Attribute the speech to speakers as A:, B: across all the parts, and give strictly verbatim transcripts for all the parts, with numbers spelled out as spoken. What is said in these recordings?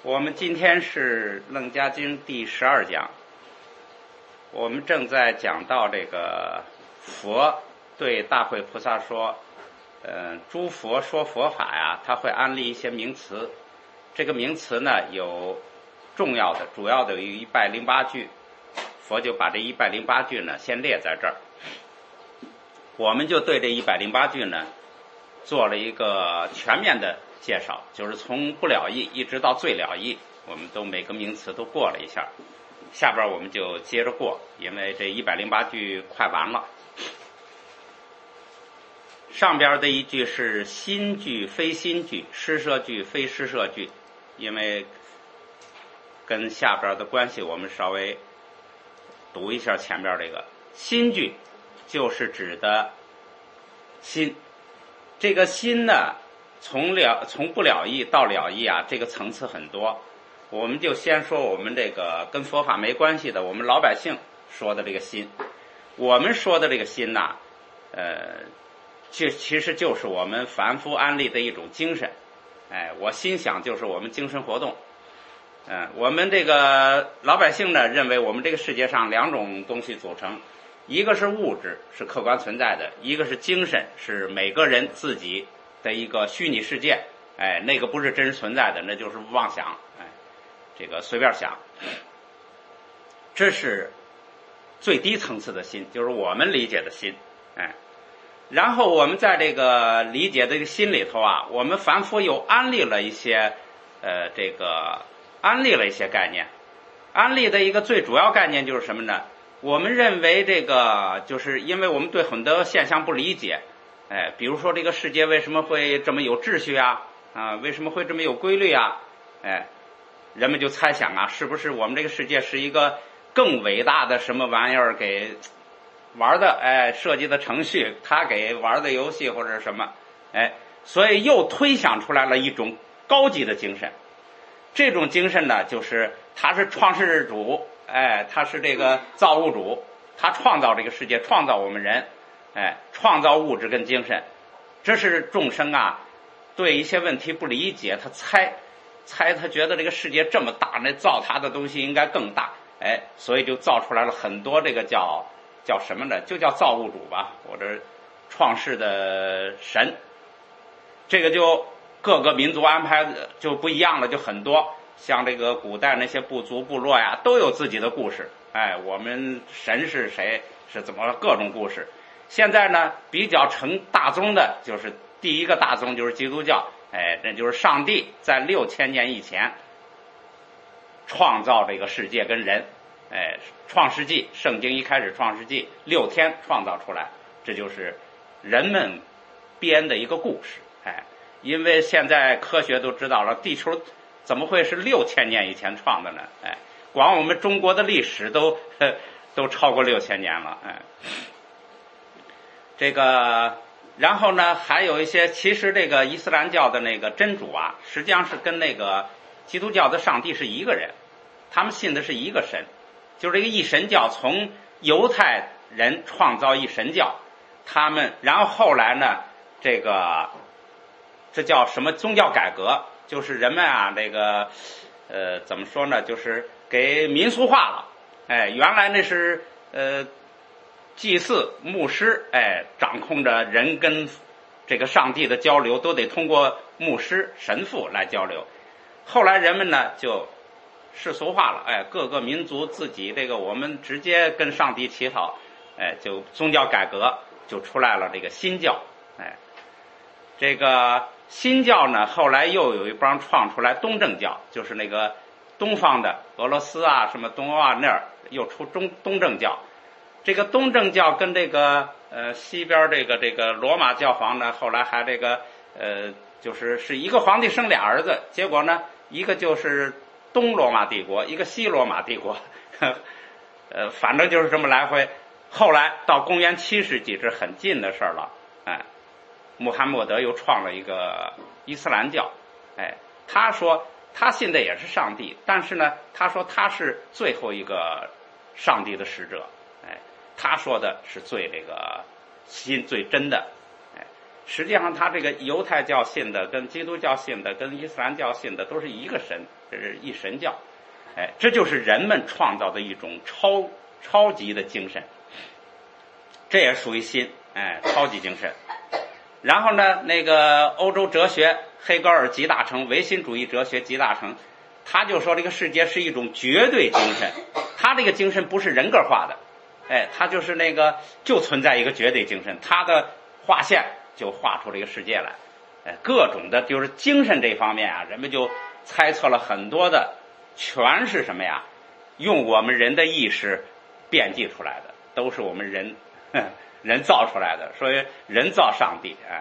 A: 我们今天是《楞伽经》第十二讲，我们正在讲到这个佛对大慧菩萨说，呃，诸佛说佛法呀，他会安立一些名词，这个名词呢有重要的，主要的有一百零八句，佛就把这一百零八句呢先列在这儿，我们就对这一百零八句呢做了一个全面的介绍，就是从不了义一直到最了义，我们都每个名词都过了一下。下边我们就接着过，因为这一百零八句快完了。上边的一句是心句非心句，施设句非施设句，因为跟下边的关系，我们稍微读一下前边这个心句，就是指的心。这个心呢，从了从不了义到了义啊，这个层次很多。我们就先说我们这个跟佛法没关系的，我们老百姓说的这个心。我们说的这个心呐、啊，呃，这其实就是我们凡夫安立的一种精神。哎，我心想就是我们精神活动。嗯、呃，我们这个老百姓呢，认为我们这个世界上两种东西组成。一个是物质，是客观存在的；一个是精神，是每个人自己的一个虚拟世界。哎，那个不是真实存在的，那就是妄想。哎，这个随便想。这是最低层次的心，就是我们理解的心。哎，然后我们在这个理解这个心里头啊，我们凡夫又安立了一些，呃，这个安立了一些概念。安立的一个最主要概念就是什么呢？我们认为这个就是因为我们对很多现象不理解，哎，比如说这个世界为什么会这么有秩序啊？啊，为什么会这么有规律啊？哎，人们就猜想啊，是不是我们这个世界是一个更伟大的什么玩意儿给玩的？哎，设计的程序，他给玩的游戏或者什么？哎，所以又推想出来了一种高级的精神。这种精神呢，就是他是创世主。哎，他是这个造物主，他创造这个世界，创造我们人，哎，创造物质跟精神。这是众生啊，对一些问题不理解，他猜猜，他觉得这个世界这么大，那造他的东西应该更大，哎，所以就造出来了很多这个叫叫什么呢？就叫造物主吧，或者创世的神。这个就各个民族安排就不一样了，就很多。像这个古代那些部族部落呀，都有自己的故事。哎，我们神是谁，是怎么各种故事。现在呢，比较成大宗的就是第一个大宗就是基督教。哎，这就是上帝在六千年以前创造这个世界跟人。哎，创世纪，圣经一开始创世纪六天创造出来，这就是人们编的一个故事。哎，因为现在科学都知道了，地球怎么会是六千年以前创的呢？哎，光我们中国的历史都呵都超过六千年了。哎，这个，然后呢，还有一些，其实这个伊斯兰教的那个真主啊，实际上是跟那个基督教的上帝是一个人，他们信的是一个神，就是这个一神教，从犹太人创造一神教，他们，然后后来呢，这个这叫什么宗教改革？就是人们啊，这个呃怎么说呢，就是给民俗化了。哎，原来那是呃祭祀牧师，哎，掌控着人跟这个上帝的交流，都得通过牧师神父来交流。后来人们呢就世俗化了，哎，各个民族自己这个我们直接跟上帝乞讨，哎，就宗教改革就出来了这个新教。哎，这个新教呢，后来又有一帮创出来东正教，就是那个东方的俄罗斯啊，什么东欧啊那儿又出中东正教。这个东正教跟这个呃西边这个这个罗马教皇呢，后来还这个呃就是是一个皇帝生俩儿子，结果呢一个就是东罗马帝国，一个西罗马帝国，呃反正就是这么来回。后来到公元七世纪，这很近的事儿了，哎。穆罕默德又创了一个伊斯兰教，哎，他说他信的也是上帝，但是呢，他说他是最后一个上帝的使者，哎，他说的是最这个心最真的，哎， 实际上他这个犹太教信的跟基督教信的跟伊斯兰教信的都是一个神，这是一神教。哎，这就是人们创造的一种超超级的精神，这也属于心，哎，超级精神。然后呢，那个欧洲哲学黑格尔集大成，唯心主义哲学集大成，他就说这个世界是一种绝对精神，他这个精神不是人格化的，哎，他就是那个就存在一个绝对精神，他的画线就画出这个世界来，哎，各种的就是精神这方面啊，人们就猜测了很多的，全是什么呀？用我们人的意识编辑出来的，都是我们人人造出来的，所以人造上帝，哎，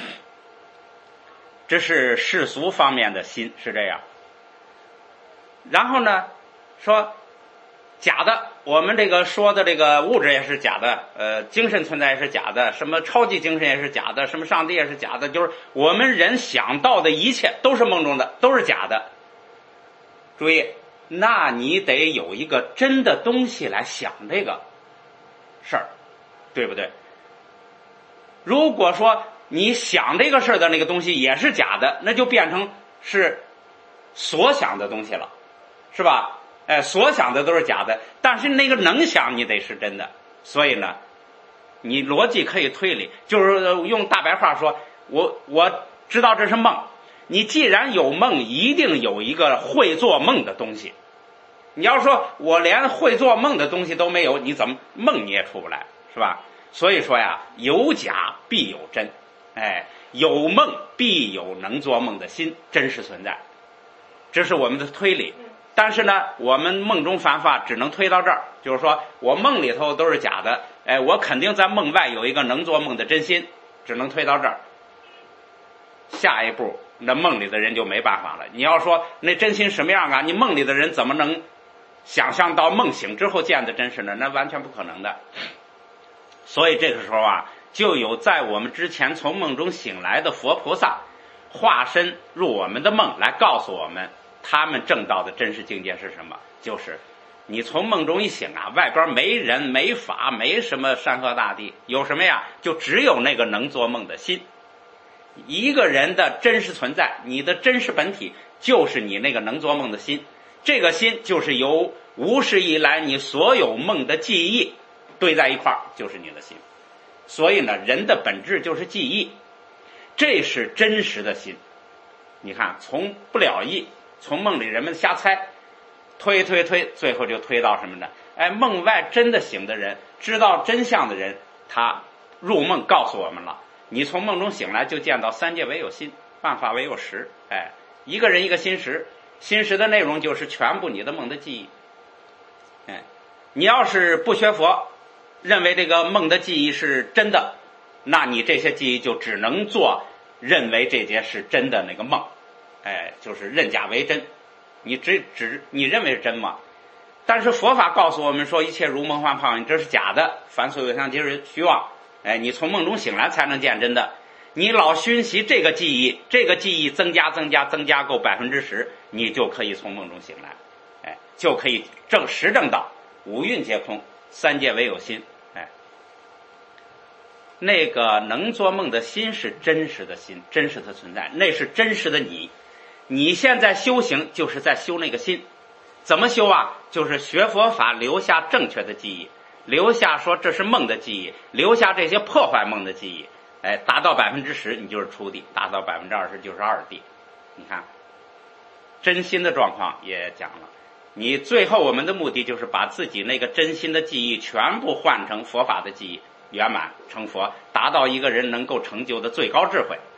A: 这是世俗方面的心是这样。然后呢，说假的，我们这个说的这个物质也是假的，呃，精神存在也是假的，什么超级精神也是假的，什么上帝也是假的，就是我们人想到的一切都是梦中的，都是假的。注意，那你得有一个真的东西来想这个事儿，对不对？如果说你想这个事儿的那个东西也是假的，那就变成是所想的东西了，是吧？哎，所想的都是假的，但是那个能想你得是真的。所以呢，你逻辑可以推理，就是用大白话说，我我知道这是梦。你既然有梦，一定有一个会做梦的东西。你要说我连会做梦的东西都没有，你怎么梦你也出不来，是吧？所以说呀，有假必有真，哎，有梦必有能做梦的心，真实存在，这是我们的推理。但是呢，我们梦中犯法只能推到这儿，就是说我梦里头都是假的，哎，我肯定在梦外有一个能做梦的真心，只能推到这儿。下一步那梦里的人就没办法了，你要说那真心什么样啊，你梦里的人怎么能想象到梦醒之后见的真实呢？那完全不可能的。所以这个时候啊，就有在我们之前从梦中醒来的佛菩萨化身入我们的梦，来告诉我们他们证到的真实境界是什么。就是你从梦中一醒啊，外边没人没法没什么山河大地，有什么呀？就只有那个能做梦的心。一个人的真实存在，你的真实本体就是你那个能做梦的心，这个心就是由无始以来你所有梦的记忆堆在一块儿，就是你的心。所以呢，人的本质就是记忆，这是真实的心。你看，从不了义，从梦里人们瞎猜，推推推，最后就推到什么呢？哎，梦外真的醒的人，知道真相的人，他入梦告诉我们了，你从梦中醒来就见到三界唯有心，万法唯有识。哎，一个人一个心识，心识的内容就是全部你的梦的记忆。哎，你要是不学佛，认为这个梦的记忆是真的，那你这些记忆就只能做认为这些是真的那个梦，哎，就是认假为真。你只只你认为是真吗？但是佛法告诉我们说，一切如梦幻泡影，这是假的，凡所有相皆是虚妄。哎，你从梦中醒来才能见真的。你老熏习这个记忆，这个记忆增加增加增加够百分之十，你就可以从梦中醒来，哎，就可以证实证到五蕴皆空，三界唯有心。哎，那个能做梦的心是真实的心，真实的存在，那是真实的你。你现在修行就是在修那个心。怎么修啊？就是学佛法，留下正确的记忆，留下说这是梦的记忆，留下这些破坏梦的记忆。哎，达到百分之十，你就是初地；达到百分之二十，就是二地。你看，真心的状况也讲了。你最后我们的目的就是把自己那个真心的记忆全部换成佛法的记忆，圆满成佛，达到一个人能够成就的最高智慧。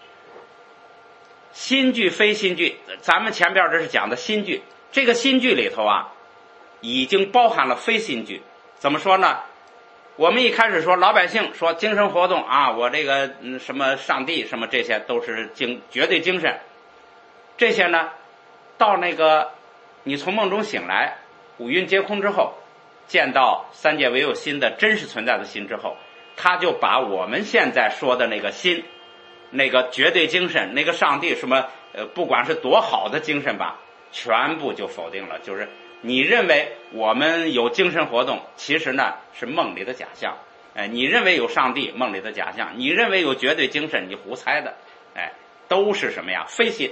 A: 心句非心句，咱们前边这是讲的心句，这个心句里头啊，已经包含了非心句。怎么说呢？我们一开始说老百姓说精神活动啊，我这个嗯什么上帝什么这些都是精绝对精神，这些呢，到那个你从梦中醒来，五蕴皆空之后，见到三界唯有心的真实存在的心之后，他就把我们现在说的那个心，那个绝对精神，那个上帝什么呃，不管是多好的精神吧，全部就否定了。就是你认为我们有精神活动，其实呢是梦里的假象。 哎，你认为有上帝，梦里的假象；你认为有绝对精神，你胡猜的，哎，都是什么呀？非心。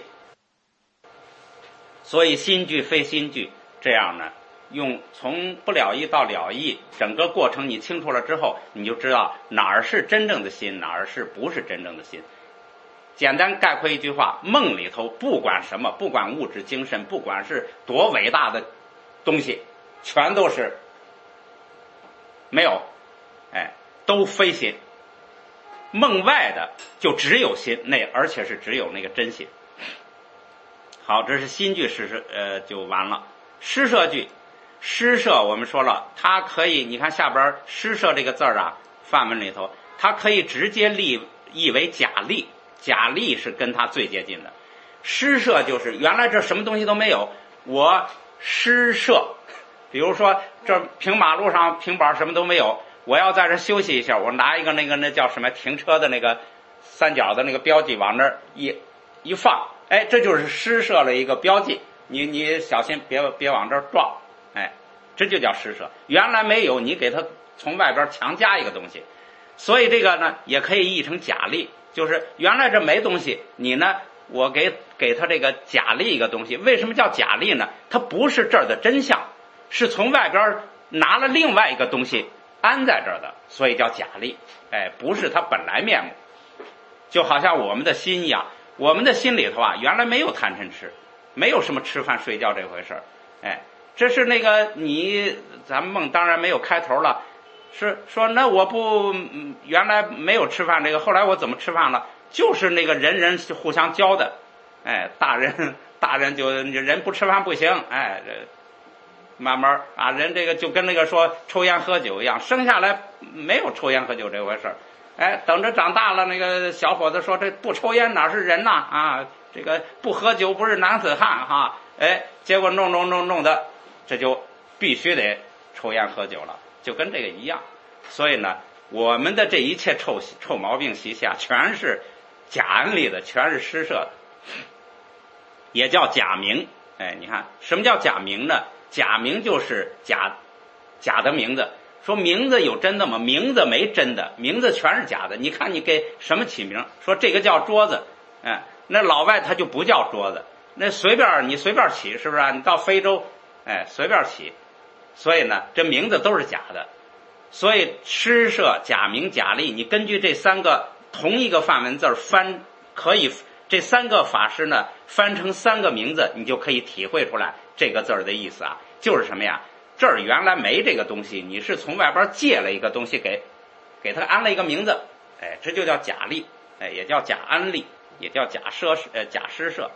A: 所以心句非心句，这样呢，用从不了义到了义，整个过程你清楚了之后，你就知道哪儿是真正的心，哪儿是不是真正的心。简单概括一句话，梦里头不管什么，不管物质精神，不管是多伟大的东西，全都是没有，哎，都非心。梦外的就只有心，那而且是只有那个真心。好，这是心句施设，呃，就完了。施设句，施设我们说了，它可以，你看下边施设这个字儿啊，范文里头，它可以直接立译为假立，假立是跟它最接近的。施设就是原来这什么东西都没有，我施设，比如说这平马路上平板什么都没有，我要在这休息一下，我拿一个那个那叫什么停车的那个三角的那个标记往那儿一一放。哎，这就是施设了一个标记，你你小心别别往这儿撞，哎，这就叫施设。原来没有，你给它从外边强加一个东西，所以这个呢也可以译成假立，就是原来这没东西，你呢我给给它这个假立一个东西。为什么叫假立呢？它不是这儿的真相，是从外边拿了另外一个东西安在这儿的，所以叫假立。哎，不是它本来面目，就好像我们的心一样。我们的心里头啊，原来没有贪嗔痴，没有什么吃饭睡觉这回事儿。哎，这是那个你，咱们梦当然没有开头了，是说那我不原来没有吃饭这个，后来我怎么吃饭了？就是那个人人互相教的，哎，大人大人就人不吃饭不行，哎，这慢慢啊，人这个就跟那个说抽烟喝酒一样，生下来没有抽烟喝酒这回事儿。哎，等着长大了，那个小伙子说：“这不抽烟哪是人呐？啊，这个不喝酒不是男子汉哈！”哎，结果弄弄弄弄的，这就必须得抽烟喝酒了，就跟这个一样。所以呢，我们的这一切臭臭毛病习气啊，全是假安立的，全是施设的，也叫假名。哎，你看什么叫假名呢？假名就是假假的名字。说名字有真的吗？名字没真的，名字全是假的。你看你给什么起名？说这个叫桌子，哎，那老外他就不叫桌子，那随便你随便起，是不是啊？你到非洲，哎，随便起。所以呢，这名字都是假的。所以施设、假名、假立，你根据这三个同一个梵文字翻，可以这三个法师呢翻成三个名字，你就可以体会出来这个字儿的意思啊，就是什么呀？这儿原来没这个东西，你是从外边借了一个东西给给它安了一个名字，哎，这就叫假立，哎，也叫假安立，也叫假设呃假施设。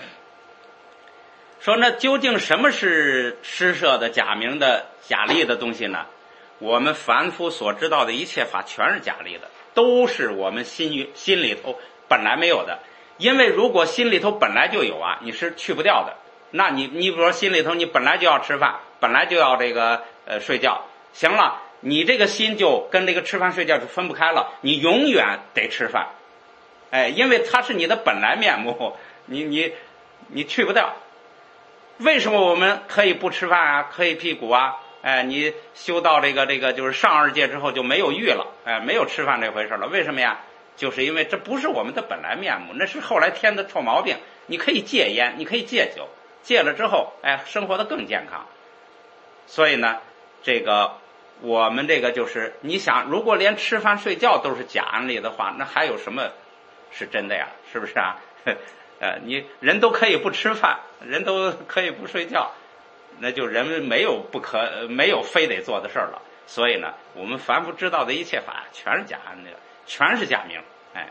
A: 说那究竟什么是施设的假名的假立的东西呢？我们凡夫所知道的一切法全是假立的，都是我们心心里头本来没有的。因为如果心里头本来就有啊，你是去不掉的。那你你比如说心里头你本来就要吃饭，本来就要这个呃睡觉，行了，你这个心就跟这个吃饭睡觉就分不开了，你永远得吃饭，哎，因为它是你的本来面目，你你你去不掉。为什么我们可以不吃饭啊，可以辟谷啊？哎，你修到这个这个就是上二界之后就没有欲了，哎，没有吃饭这回事了。为什么呀？就是因为这不是我们的本来面目，那是后来添的臭毛病。你可以戒烟，你可以戒酒，戒了之后，哎，生活的更健康。所以呢，这个我们这个就是你想，如果连吃饭睡觉都是假安立的话，那还有什么是真的呀？是不是啊？呃，你人都可以不吃饭，人都可以不睡觉，那就人们没有不可没有非得做的事儿了。所以呢，我们凡夫知道的一切法全是假安立的，全是假名。哎，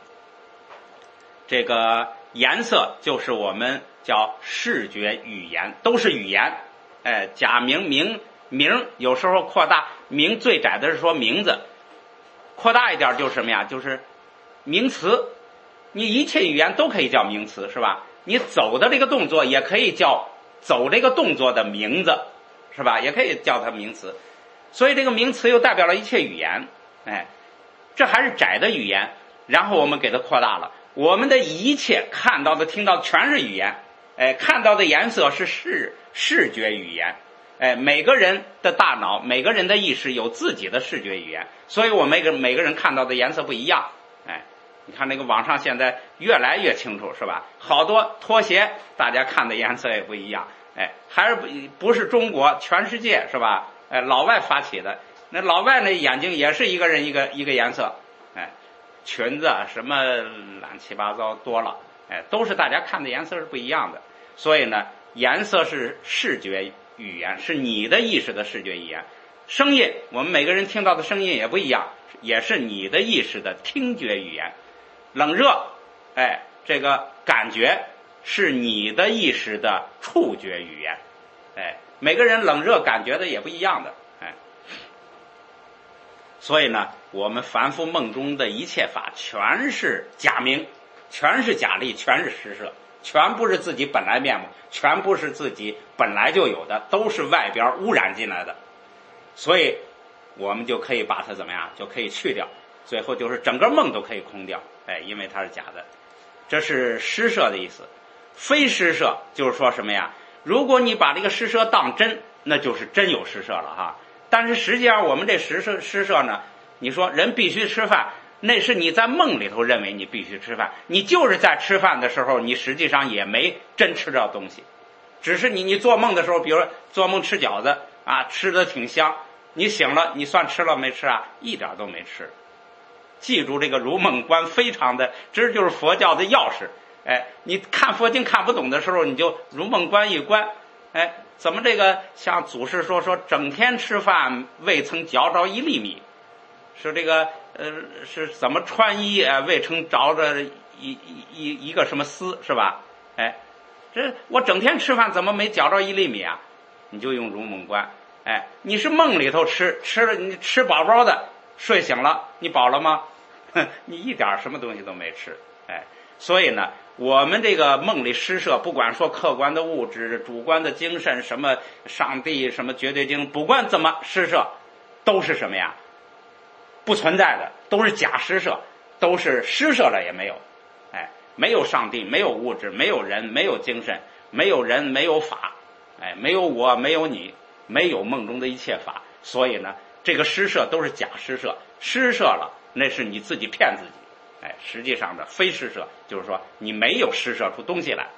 A: 这个颜色就是我们叫视觉语言，都是语言。哎，假名名名有时候扩大，名最窄的是说名字，扩大一点就是什么呀？就是名词。你一切语言都可以叫名词，是吧？你走的这个动作也可以叫走这个动作的名字，是吧？也可以叫它名词。所以这个名词又代表了一切语言。哎，这还是窄的语言，然后我们给它扩大了。我们的一切看到的听到的全是语言。哎，看到的颜色是视视觉语言， 哎，每个人的大脑，每个人的意识有自己的视觉语言，所以我们每个每个人看到的颜色不一样。哎，你看那个网上现在越来越清楚，是吧？好多拖鞋，大家看的颜色也不一样。哎，还是不不是中国，全世界是吧？哎，老外发起的，那老外那眼睛也是一个人一个一个颜色。哎，裙子什么乱七八糟多了，哎，都是大家看的颜色是不一样的。所以呢，颜色是视觉语言，是你的意识的视觉语言。声音，我们每个人听到的声音也不一样，也是你的意识的听觉语言。冷热，哎，这个感觉是你的意识的触觉语言。哎，每个人冷热感觉的也不一样的。哎，所以呢，我们凡夫梦中的一切法全是假名，全是假立，全是实设，全不是自己本来面目，全不是自己本来就有的，都是外边污染进来的。所以我们就可以把它怎么样，就可以去掉，最后就是整个梦都可以空掉。哎，因为它是假的。这是施设的意思。非施设就是说什么呀？如果你把这个施设当真，那就是真有施设了哈。但是实际上我们这施设施设呢，你说人必须吃饭，那是你在梦里头认为你必须吃饭，你就是在吃饭的时候，你实际上也没真吃着东西，只是你你做梦的时候，比如说做梦吃饺子啊，吃的挺香，你醒了，你算吃了没吃啊？一点都没吃。记住这个如梦观非常的，这就是佛教的钥匙。哎，你看佛经看不懂的时候，你就如梦观一观。哎，怎么这个像祖师说说整天吃饭未曾嚼着一粒米，是这个呃是怎么穿衣啊未曾着着一一一一个什么丝，是吧？哎，这我整天吃饭怎么没嚼着一粒米啊？你就用如梦观。哎，你是梦里头吃吃了，你吃饱饱的，睡醒了，你饱了吗？你一点什么东西都没吃。哎，所以呢，我们这个梦里施设，不管说客观的物质、主观的精神，什么上帝、什么绝对精，不管怎么施设，都是什么呀？不存在的，都是假施设，都是施设了也没有。哎，没有上帝，没有物质，没有人，没有精神，没有人，没有法，哎，没有我，没有你，没有梦中的一切法。所以呢，这个施设都是假施设，施设了那是你自己骗自己。哎，实际上的非施设就是说你没有施设出东西来。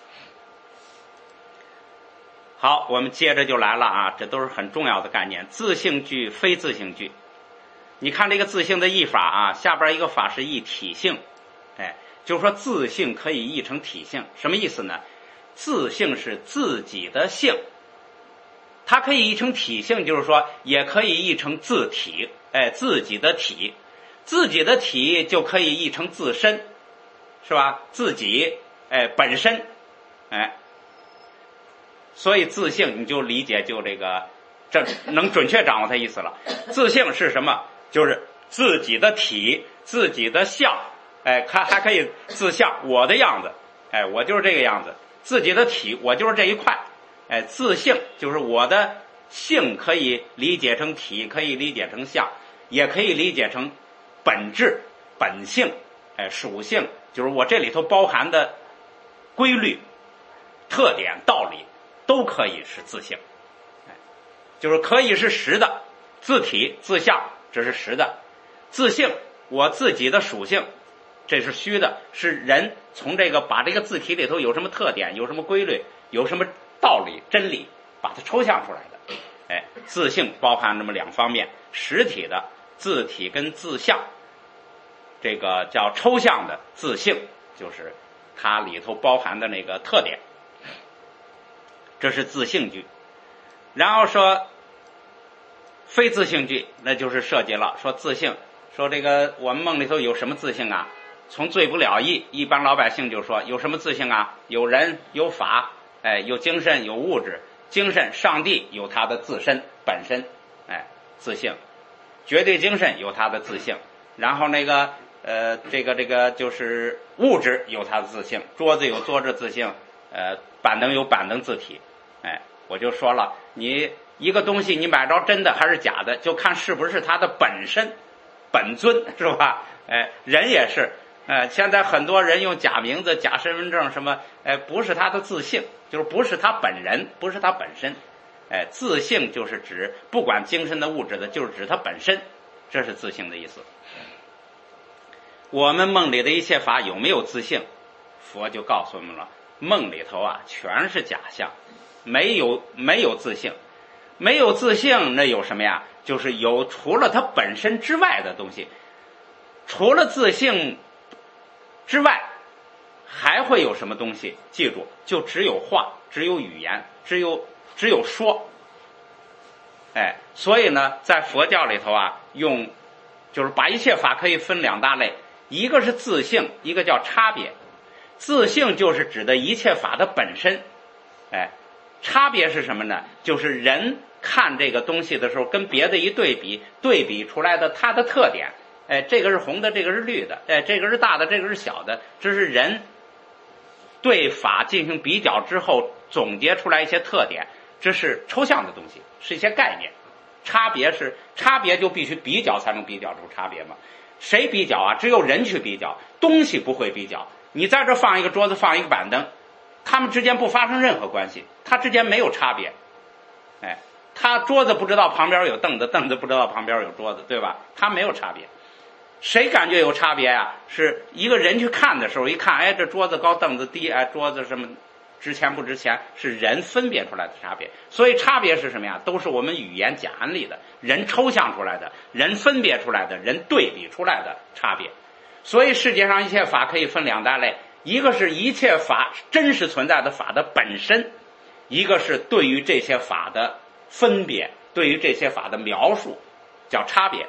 A: 好，我们接着就来了啊，这都是很重要的概念。自性句、非自性句。你看这个自性的译法啊，下边一个法是译体性。哎，就是说自性可以译成体性，什么意思呢？自性是自己的性，它可以译成体性，就是说也可以译成自体，哎，自己的体。自己的体就可以译成自身，是吧？自己，哎，本身，哎，所以自性你就理解就这个，这能准确掌握它意思了。自性是什么？就是自己的体，自己的相，哎，它还可以自相，我的样子，哎，我就是这个样子。自己的体，我就是这一块，哎，自性就是我的性，可以理解成体，可以理解成相，也可以理解成本质、本性，哎，属性，就是我这里头包含的规律、特点、道理，都可以是自性，哎，就是可以是实的，自体、自相，这是实的；自性，我自己的属性，这是虚的，是人从这个把这个自体里头有什么特点、有什么规律、有什么道理、真理，把它抽象出来的。哎，自性包含这么两方面，实体的自体跟自相。这个叫抽象的自性，就是它里头包含的那个特点，这是自性句。然后说非自性句，那就是涉及了说自性，说这个我们梦里头有什么自性啊？从最不了义，一般老百姓就说有什么自性啊？有人，有法，哎，有精神，有物质。精神，上帝有他的自身本身，哎，自性。绝对精神有他的自性，然后那个呃，这个这个就是物质有它的自性，桌子有桌子自性，呃，板凳有板凳自体。哎，我就说了，你一个东西你买着真的还是假的，就看是不是它的本身、本尊，是吧？哎，人也是，呃，现在很多人用假名字、假身份证什么，哎，不是他的自性，就是不是他本人，不是他本身。 哎，自性就是指不管精神的物质的，就是指它本身，这是自性的意思。我们梦里的一切法有没有自性？佛就告诉我们了，梦里头啊全是假象，没有没有自性。没有自性，那有什么呀？就是有除了它本身之外的东西。除了自性之外，还会有什么东西？记住，就只有话，只有语言，只有只有说。哎，所以呢，在佛教里头啊，用就是把一切法可以分两大类，一个是自性，一个叫差别。自性就是指的一切法的本身，哎，差别是什么呢？就是人看这个东西的时候，跟别的一对比，对比出来的它的特点。哎，这个是红的，这个是绿的，哎，这个是大的，这个是小的，这是人对法进行比较之后总结出来一些特点，这是抽象的东西，是一些概念。差别是差别就必须比较才能比较出差别嘛？谁比较啊？只有人去比较，东西不会比较。你在这放一个桌子，放一个板凳，它们之间不发生任何关系，它之间没有差别。哎，它桌子不知道旁边有凳子，凳子不知道旁边有桌子，对吧？它没有差别。谁感觉有差别啊？是一个人去看的时候，一看，哎，这桌子高，凳子低，哎，桌子什么值钱不值钱，是人分别出来的差别。所以差别是什么呀？都是我们语言讲里的，人抽象出来的，人分别出来的，人对比出来的差别。所以世界上一切法可以分两大类，一个是一切法真实存在的法的本身，一个是对于这些法的分别，对于这些法的描述，叫差别。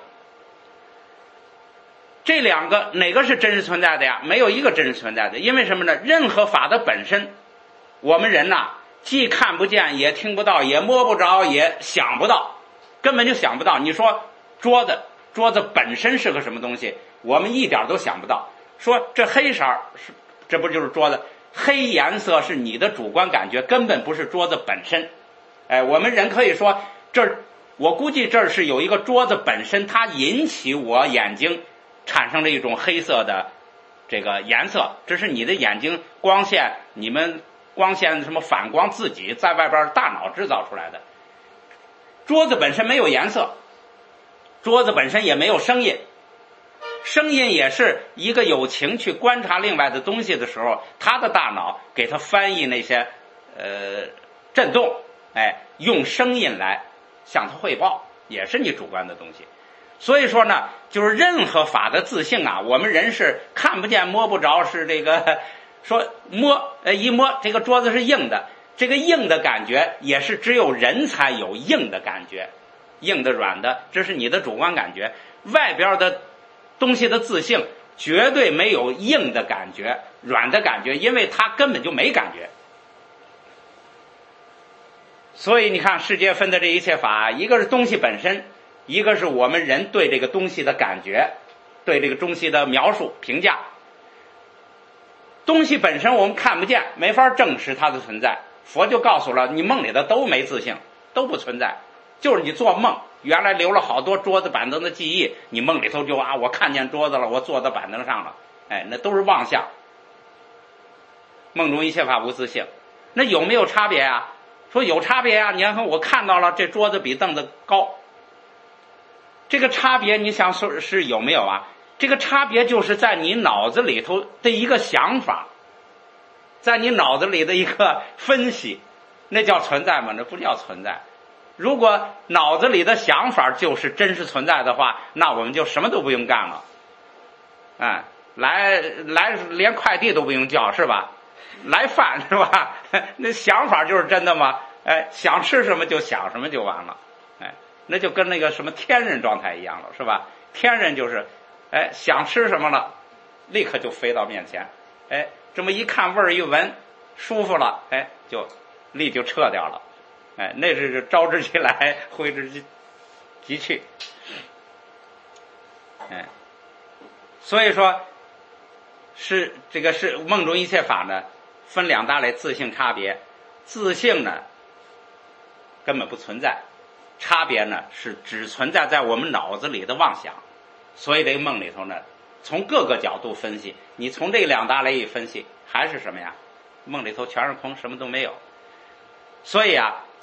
A: 这两个哪个是真实存在的呀？没有一个真实存在的。因为什么呢？任何法的本身，我们人呐，既看不见，也听不到，也摸不着，也想不到，根本就想不到。你说桌子，桌子本身是个什么东西？我们一点都想不到。说这黑色是，这不就是桌子？黑颜色是你的主观感觉，根本不是桌子本身。哎，我们人可以说，这我估计这是有一个桌子本身，它引起我眼睛产生了一种黑色的这个颜色，这是你的眼睛光线，你们光线什么反光自己在外边大脑制造出来的。桌子本身没有颜色，桌子本身也没有声音，声音也是一个有情去观察另外的东西的时候，他的大脑给他翻译那些呃震动，哎，用声音来向他汇报，也是你主观的东西。所以说呢，就是任何法的自性啊，我们人是看不见摸不着，是这个说摸呃一摸这个桌子是硬的，这个硬的感觉也是只有人才有硬的感觉，硬的软的这是你的主观感觉，外边的东西的自性绝对没有硬的感觉软的感觉，因为它根本就没感觉。所以你看世界分的这一切法，一个是东西本身，一个是我们人对这个东西的感觉，对这个东西的描述评价。东西本身我们看不见，没法证实它的存在，佛就告诉了你，梦里的都没自性，都不存在，就是你做梦原来留了好多桌子板凳的记忆，你梦里头就啊我看见桌子了，我坐在板凳上了，哎，那都是妄想。梦中一切法无自性。那有没有差别啊？说有差别啊，你看我看到了这桌子比凳子高，这个差别你想说是有没有啊？这个差别就是在你脑子里头的一个想法，在你脑子里的一个分析，那叫存在吗？那不叫存在。如果脑子里的想法就是真实存在的话，那我们就什么都不用干了，哎，来来连快递都不用叫，是吧？来饭是吧？那想法就是真的吗？哎，想吃什么就想什么就完了，哎，那就跟那个什么天人状态一样了，是吧？天人就是，哎，想吃什么了，立刻就飞到面前，哎，这么一看味儿一闻，舒服了，哎，就力就撤掉了，哎，那是招之即来，挥之即即去，哎，所以说，是这个是梦中一切法呢。分两大类，自性差别。自性呢根本不存在，差别呢是只存在在我们脑子里的妄想。所以这个梦里头呢，从各个角度分析，你从这两大类一分析，还是什么呀？梦里头全是空，什么都没有。所以啊，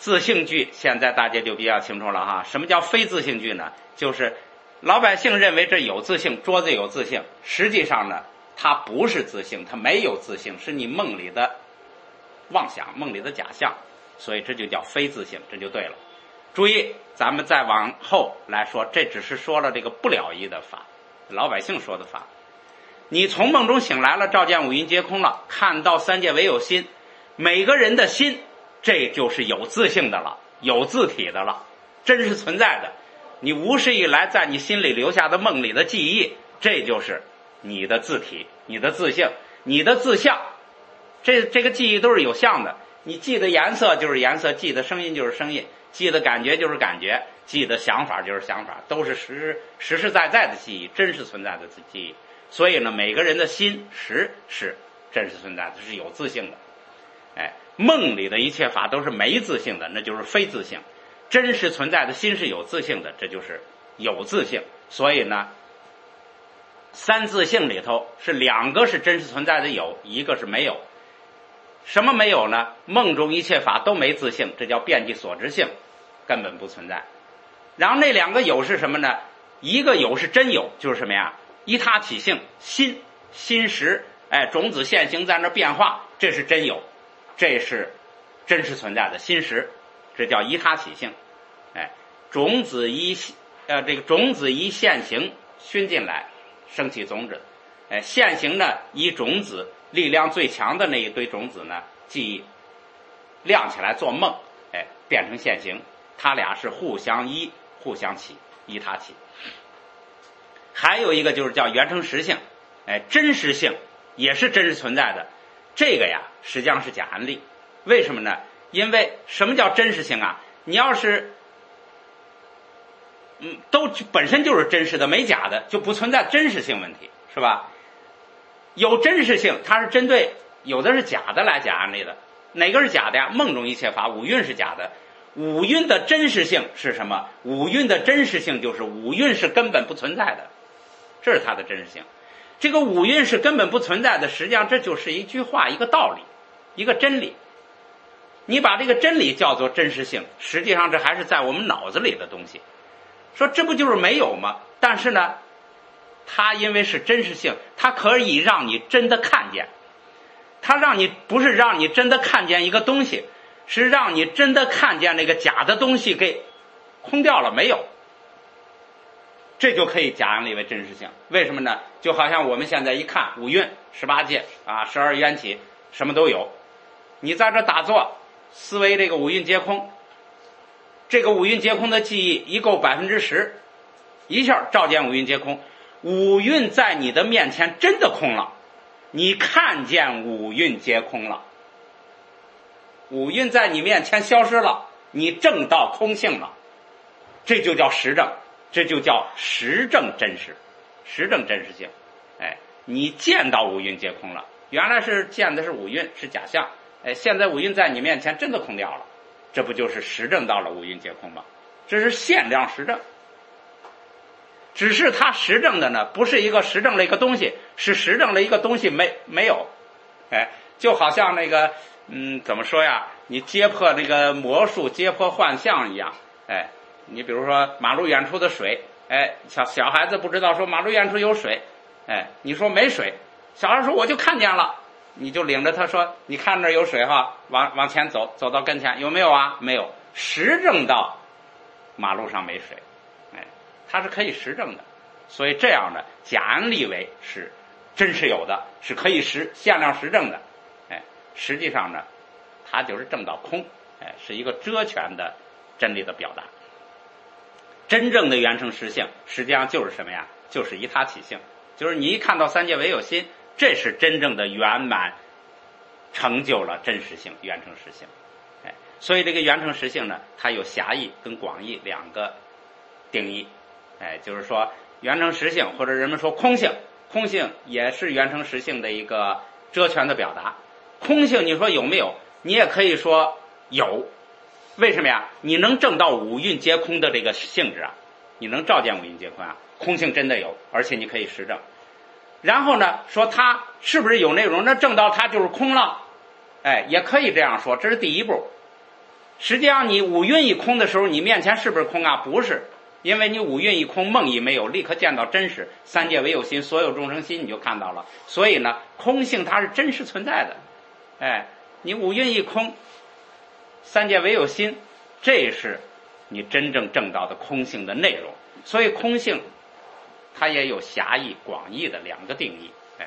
A: 自性句现在大家就比较清楚了哈。什么叫非自性句呢？就是老百姓认为这有自性，桌子有自性，实际上呢，它不是自性，它没有自性，是你梦里的妄想，梦里的假象，所以这就叫非自性，这就对了。注意，咱们再往后来说，这只是说了这个不了义的法，老百姓说的法。你从梦中醒来了，照见五蕴皆空了，看到三界唯有心，每个人的心，这就是有自性的了，有自体的了，真实存在的。你无始以来在你心里留下的梦里的记忆，这就是你的自体，你的自性，你的自相。这这个记忆都是有相的，你记的颜色就是颜色，记的声音就是声音，记的感觉就是感觉，记的想法就是想法，都是实实实在在的记忆，真实存在的记忆。所以呢，每个人的心实是真实存在的，是有自性的。哎，梦里的一切法都是没自性的，那就是非自性。真实存在的心是有自性的，这就是有自性。所以呢，三自性里头是两个是真实存在的有，一个是没有。什么没有呢？梦中一切法都没自性，这叫遍计所知性，根本不存在。然后那两个有是什么呢？一个有是真有，就是什么呀？依他起性，心心识，哎，种子现行在那变化，这是真有，这是真实存在的心识，这叫依他起性。哎，种子一呃这个种子一现行熏进来，生起种子。哎，现行呢依种子力量最强的那一堆种子呢，记忆亮起来做梦，哎，变成现行。它俩是互相依，互相起，依他起。还有一个就是叫原成实性，哎，真实性也是真实存在的。这个呀，实际上是假案例。为什么呢？因为什么叫真实性啊？你要是嗯，都本身就是真实的，没假的，就不存在真实性问题，是吧？有真实性，它是针对有的是假的来讲案例的。哪个是假的呀？梦中一切法，五蕴是假的。五蕴的真实性是什么？五蕴的真实性就是五蕴是根本不存在的，这是它的真实性。这个五蕴是根本不存在的，实际上这就是一句话，一个道理，一个真理。你把这个真理叫做真实性，实际上这还是在我们脑子里的东西。说这不就是没有吗？但是呢，它因为是真实性，它可以让你真的看见。它让你不是让你真的看见一个东西，是让你真的看见那个假的东西给空掉了，没有。这就可以假案例为真实性。为什么呢？就好像我们现在一看五蕴十八界啊，十二缘起，什么都有。你在这打坐，思维这个五蕴皆空，这个五蕴皆空的记忆一够百分之十，一下照见五蕴皆空，五蕴在你的面前真的空了，你看见五蕴皆空了，五蕴在你面前消失了，你证到空性了，这就叫实证，这就叫实证真实，实证真实性。哎，你见到五蕴皆空了，原来是见的是五蕴，是假象，哎，现在五蕴在你面前真的空掉了，这不就是实证到了五蕴皆空吗？这是限量实证。只是它实证的呢，不是一个实证了一个东西，是实证了一个东西没没有。哎，就好像那个嗯怎么说呀，你揭破那个魔术，揭破幻象一样。哎，你比如说马路远处的水，哎，小小孩子不知道说马路远处有水，哎，你说没水，小孩说我就看见了，你就领着他说你看那儿有水哈，往往前走，走到跟前，有没有啊？没有，实证到马路上没水。哎，它是可以实证的。所以这样的假案例为是真是有的，是可以实限量实证的。哎，实际上呢，它就是证到空，哎，是一个遮全的真理的表达。真正的原成实性实际上就是什么呀？就是依他起性，就是你一看到三界唯有心，这是真正的圆满成就了真实性，原成实性。哎，所以这个原成实性呢，它有狭义跟广义两个定义。哎，就是说原成实性，或者人们说空性，空性也是原成实性的一个遮全的表达。空性你说有没有？你也可以说有。为什么呀？你能证到五蕴皆空的这个性质啊，你能照见五蕴皆空啊，空性真的有，而且你可以实证。然后呢，说它是不是有内容？那证到它就是空了，哎，也可以这样说，这是第一步。 实际上你五蕴一空的时候，你面前是不是空啊？不是，因为你五蕴一空，梦亦没有，立刻见到真实，三界唯有心，所有众生心，你就看到了。所以呢，空性它是真实存在的。哎，你五蕴一空，三界唯有心，这是你真正证到的空性的内容。所以空性它也有狭义广义的两个定义。哎，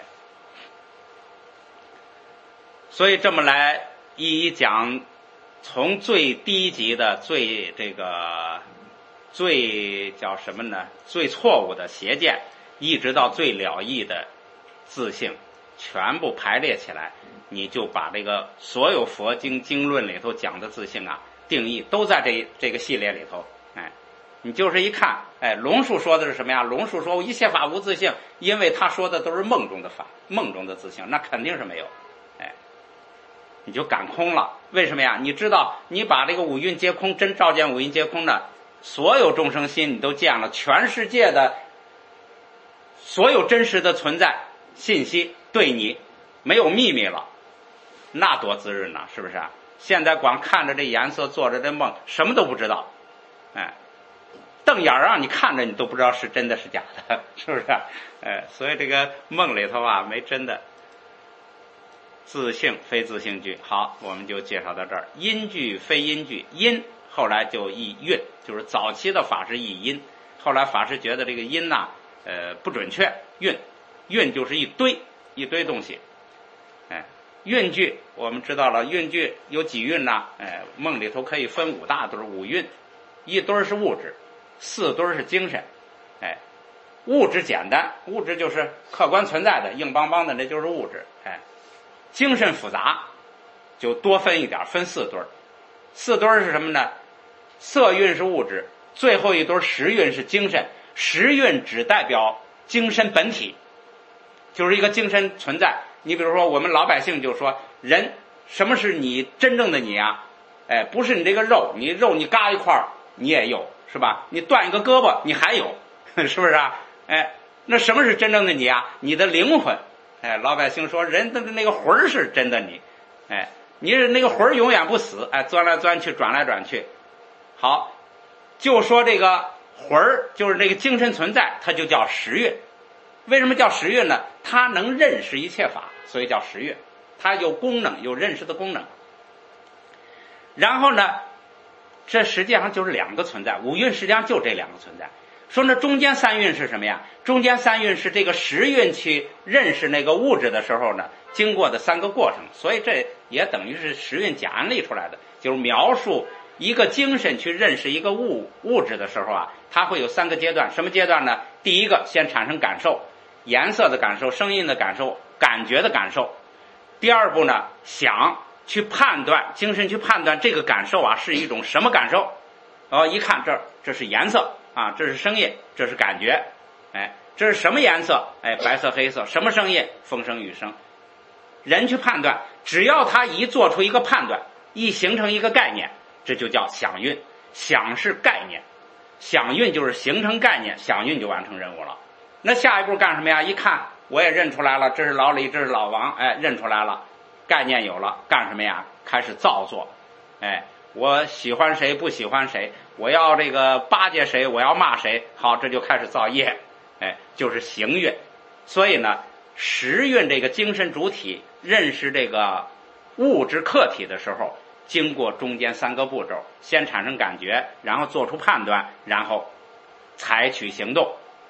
A: 所以这么来一一讲，从最低级的最这个最叫什么呢？最错误的邪见，一直到最了义的自性，全部排列起来，你就把这个所有佛经经论里头讲的自性啊，定义都在这这个系列里头。哎，你就是一看，哎，龙树说的是什么呀？龙树说一切法无自性，因为他说的都是梦中的法，梦中的自性，那肯定是没有。哎，你就感空了。为什么呀？你知道，你把这个五蕴皆空，真照见五蕴皆空呢，所有众生心你都见了，全世界的所有真实的存在信息对你没有秘密了，那多滋润呢，是不是啊？现在光看着这颜色，做着这梦，什么都不知道。哎，瞪眼让你看着，你都不知道是真的是假的，是不是啊？哎，所以这个梦里头啊，没真的。自性非自性句。好，我们就介绍到这儿。因句非因句，因后来就译蕴，就是早期的法师译因，后来法师觉得这个因呐、啊，呃，不准确，蕴，蕴就是一堆一堆东西。哎，蕴句我们知道了，蕴句有几蕴呢？哎，梦里头可以分五大堆，五蕴，一堆是物质，四堆是精神。哎，物质简单，物质就是客观存在的，硬邦邦的，那就是物质。哎。精神复杂，就多分一点，分四堆。四堆是什么呢？色蕴是物质，最后一堆识蕴是精神。识蕴只代表精神本体，就是一个精神存在。你比如说，我们老百姓就说，人什么是你真正的你啊？哎，不是你这个肉，你肉你嘎一块你也有，是吧？你断一个胳膊，你还有，是不是啊？哎，那什么是真正的你啊？你的灵魂。哎，老百姓说人的那个魂儿是真的你，哎，你那个魂儿永远不死，哎，钻来钻去，转来转去。好，就说这个魂儿就是这个精神存在，它就叫识蕴。为什么叫识蕴呢？它能认识一切法，所以叫识蕴。它有功能，有认识的功能。然后呢，这实际上就是两个存在，五蕴实际上就这两个存在。说那中间三蕴是什么呀？中间三蕴是这个识蕴去认识那个物质的时候呢，经过的三个过程，所以这也等于是识蕴假案例出来的，就是描述一个精神去认识一个物物质的时候啊，它会有三个阶段。什么阶段呢？第一个先产生感受，颜色的感受，声音的感受，感觉的感受。第二步呢，想去判断，精神去判断这个感受啊是一种什么感受。哦，一看这这是颜色。啊，这是声音，这是感觉，哎，这是什么颜色？哎，白色、黑色，什么声音？风声、雨声。人去判断，只要他一做出一个判断，一形成一个概念，这就叫想蕴。想是概念，想蕴就是形成概念，想蕴就完成任务了。那下一步干什么呀？一看我也认出来了，这是老李，这是老王，哎，认出来了，概念有了，干什么呀？开始造作，哎。我喜欢谁不喜欢谁，我要这个巴结谁，我要骂谁，好，这就开始造业，哎，就是行蕴。所以呢，识蕴这个精神主体认识这个物质客体的时候，经过中间三个步骤，先产生感觉，然后做出判断，然后采取行动，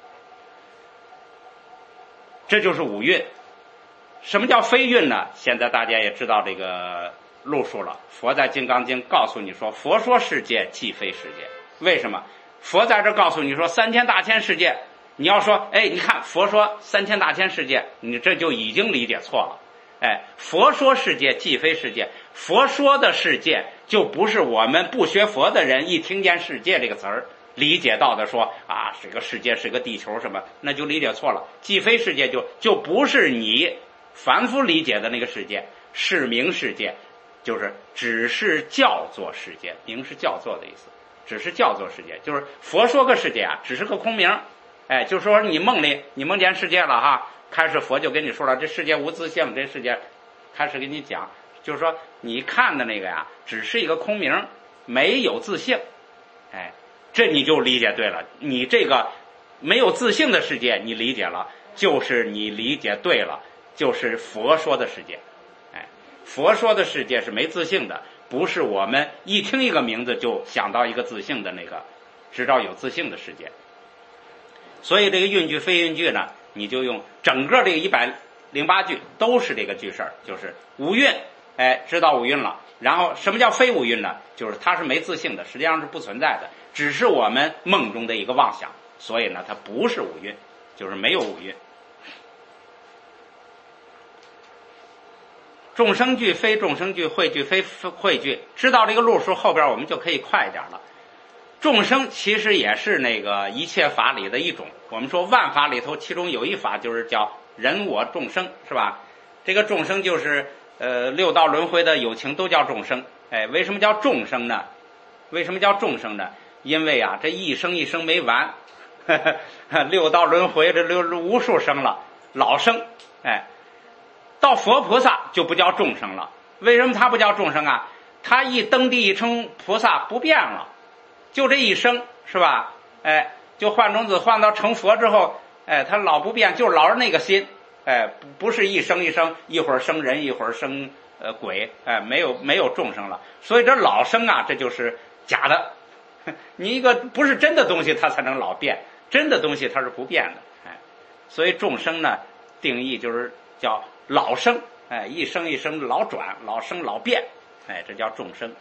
A: 这就是五蕴。什么叫非蕴呢？现在大家也知道这个路数了。佛在《金刚经》告诉你说，佛说世界即非世界。为什么？佛在这告诉你说三千大千世界，你要说，哎，你看佛说三千大千世界，你这就已经理解错了。哎，佛说世界即非世界，佛说的世界就不是我们不学佛的人一听见世界这个词儿理解到的说啊，这个世界是个地球什么，那就理解错了。即非世界就就不是你凡夫理解的那个世界，是名世界，就是只是叫做世界，名是叫做的意思，只是叫做世界，就是佛说个世界啊，只是个空名。哎，就说你梦里你梦见世界了哈，开始佛就跟你说了，这世界无自性，这世界开始给你讲，就是说你看的那个呀，只是一个空名， 没有自性。哎，这你就理解对了。你这个没有自性的世界，你理解了，就是你理解对了，就是佛说的世界。哎，佛说的世界是没自性的，不是我们一听一个名字就想到一个自性的那个，知道有自性的世界。所以这个运句非运句呢，你就用整个这个一百零八句都是这个句式，就是无蕴，哎，知道无蕴了。然后什么叫非无蕴呢？就是它是没自性的，实际上是不存在的，只是我们梦中的一个妄想，所以呢它不是无蕴，就是没有无蕴。众生句非众生句，慧句非慧句，知道这个路数后边我们就可以快一点了。众生其实也是那个一切法里的一种，我们说万法里头其中有一法就是叫人我众生，是吧？这个众生就是呃六道轮回的有情都叫众生。哎，为什么叫众生呢？为什么叫众生呢？因为啊这一生一生没完，呵呵六道轮回这六无数生了，老生。哎，到佛菩萨就不叫众生了。为什么他不叫众生啊？他一登地一称菩萨不变了，就这一生，是吧？哎，就换种子换到成佛之后，哎，他老不变，就老是那个心。哎，不是一生一生，一会儿生人，一会儿生呃鬼，哎，没有没有众生了。所以这老生啊，这就是假的。你一个不是真的东西，它才能老变；真的东西它是不变的。哎，所以众生呢，定义就是叫老生，哎，一生一生老转，老生老变，哎，这叫众生。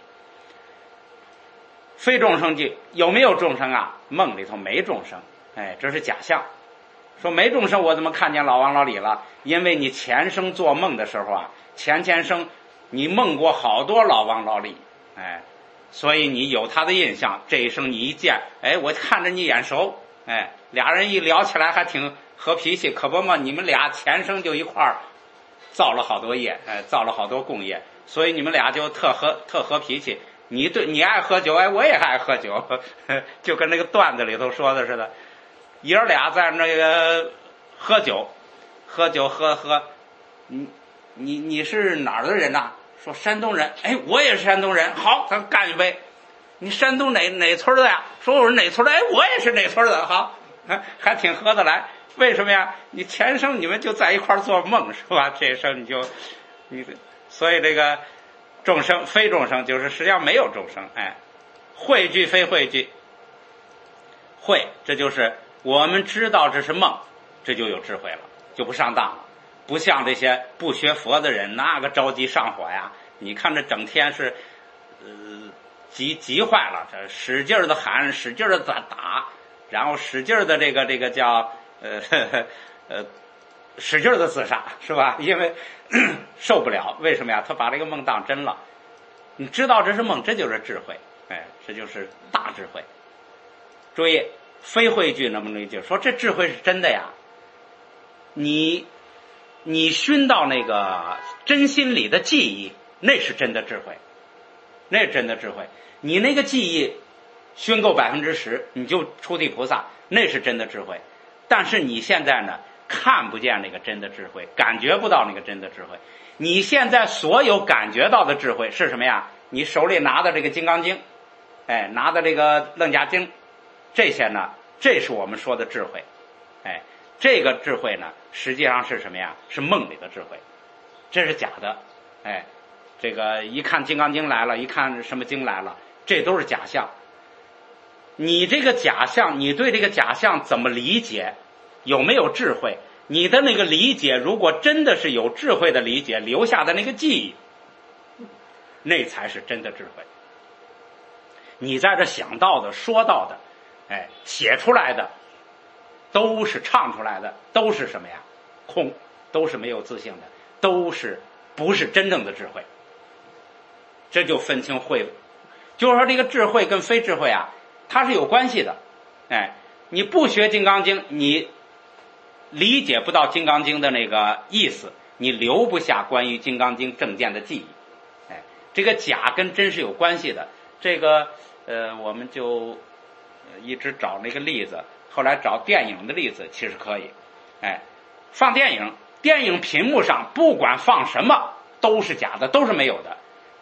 A: 非众生句有没有众生啊？梦里头没众生，哎，这是假象。说没众生，我怎么看见老王老李了？因为你前生做梦的时候啊，前前生你梦过好多老王老李，哎，所以你有他的印象。这一生你一见，哎，我看着你眼熟，哎，俩人一聊起来还挺合脾气，可不嘛，你们俩前生就一块儿造了好多业，哎，造了好多共业，所以你们俩就特合特合脾气。你对你爱喝酒，哎，我也爱喝酒，就跟那个段子里头说的似的。爷儿俩在那个喝酒，喝酒喝喝，你你你是哪儿的人呐、啊？说山东人，哎，我也是山东人，好，咱干一杯。你山东哪哪村的呀？说我是哪村的，哎，我也是哪村的，好，还挺合得来。为什么呀？你前生你们就在一块儿做梦，是吧？这一生你就你，所以这个众生非众生，就是实际上没有众生。哎，慧句非慧句，慧这就是我们知道这是梦，这就有智慧了，就不上当了。不像这些不学佛的人，那个着急上火呀！你看这整天是，呃，急急坏了，这使劲的喊，使劲的打，然后使劲的这个这个叫呃呵呵呃，使劲的自杀，是吧？因为受不了，为什么呀？他把这个梦当真了。你知道这是梦，这就是智慧，哎，这就是大智慧。注意。非慧句那么那句说这智慧是真的呀，你你熏到那个真心里的记忆，那是真的智慧，那是真的智慧。你那个记忆熏够百分之十，你就出地菩萨，那是真的智慧。但是你现在呢，看不见那个真的智慧，感觉不到那个真的智慧。你现在所有感觉到的智慧是什么呀？你手里拿的这个金刚经，哎，拿的这个楞伽经。这些呢，这是我们说的智慧，哎，这个智慧呢，实际上是什么呀？是梦里的智慧，这是假的，哎，这个一看《金刚经》来了，一看什么经来了，这都是假象。你这个假象，你对这个假象怎么理解？有没有智慧？你的那个理解，如果真的是有智慧的理解，留下的那个记忆，那才是真的智慧。你在这想到的、说到的。哎，写出来的都是唱出来的，都是什么呀？空，都是没有自性的，都是不是真正的智慧。这就分清慧，就是说这个智慧跟非智慧啊，它是有关系的。哎，你不学《金刚经》，你理解不到《金刚经》的那个意思，你留不下关于《金刚经》正见的记忆。哎，这个假跟真是有关系的。这个呃，我们就。一直找那个例子，后来找电影的例子其实可以，哎，放电影，电影屏幕上不管放什么都是假的，都是没有的，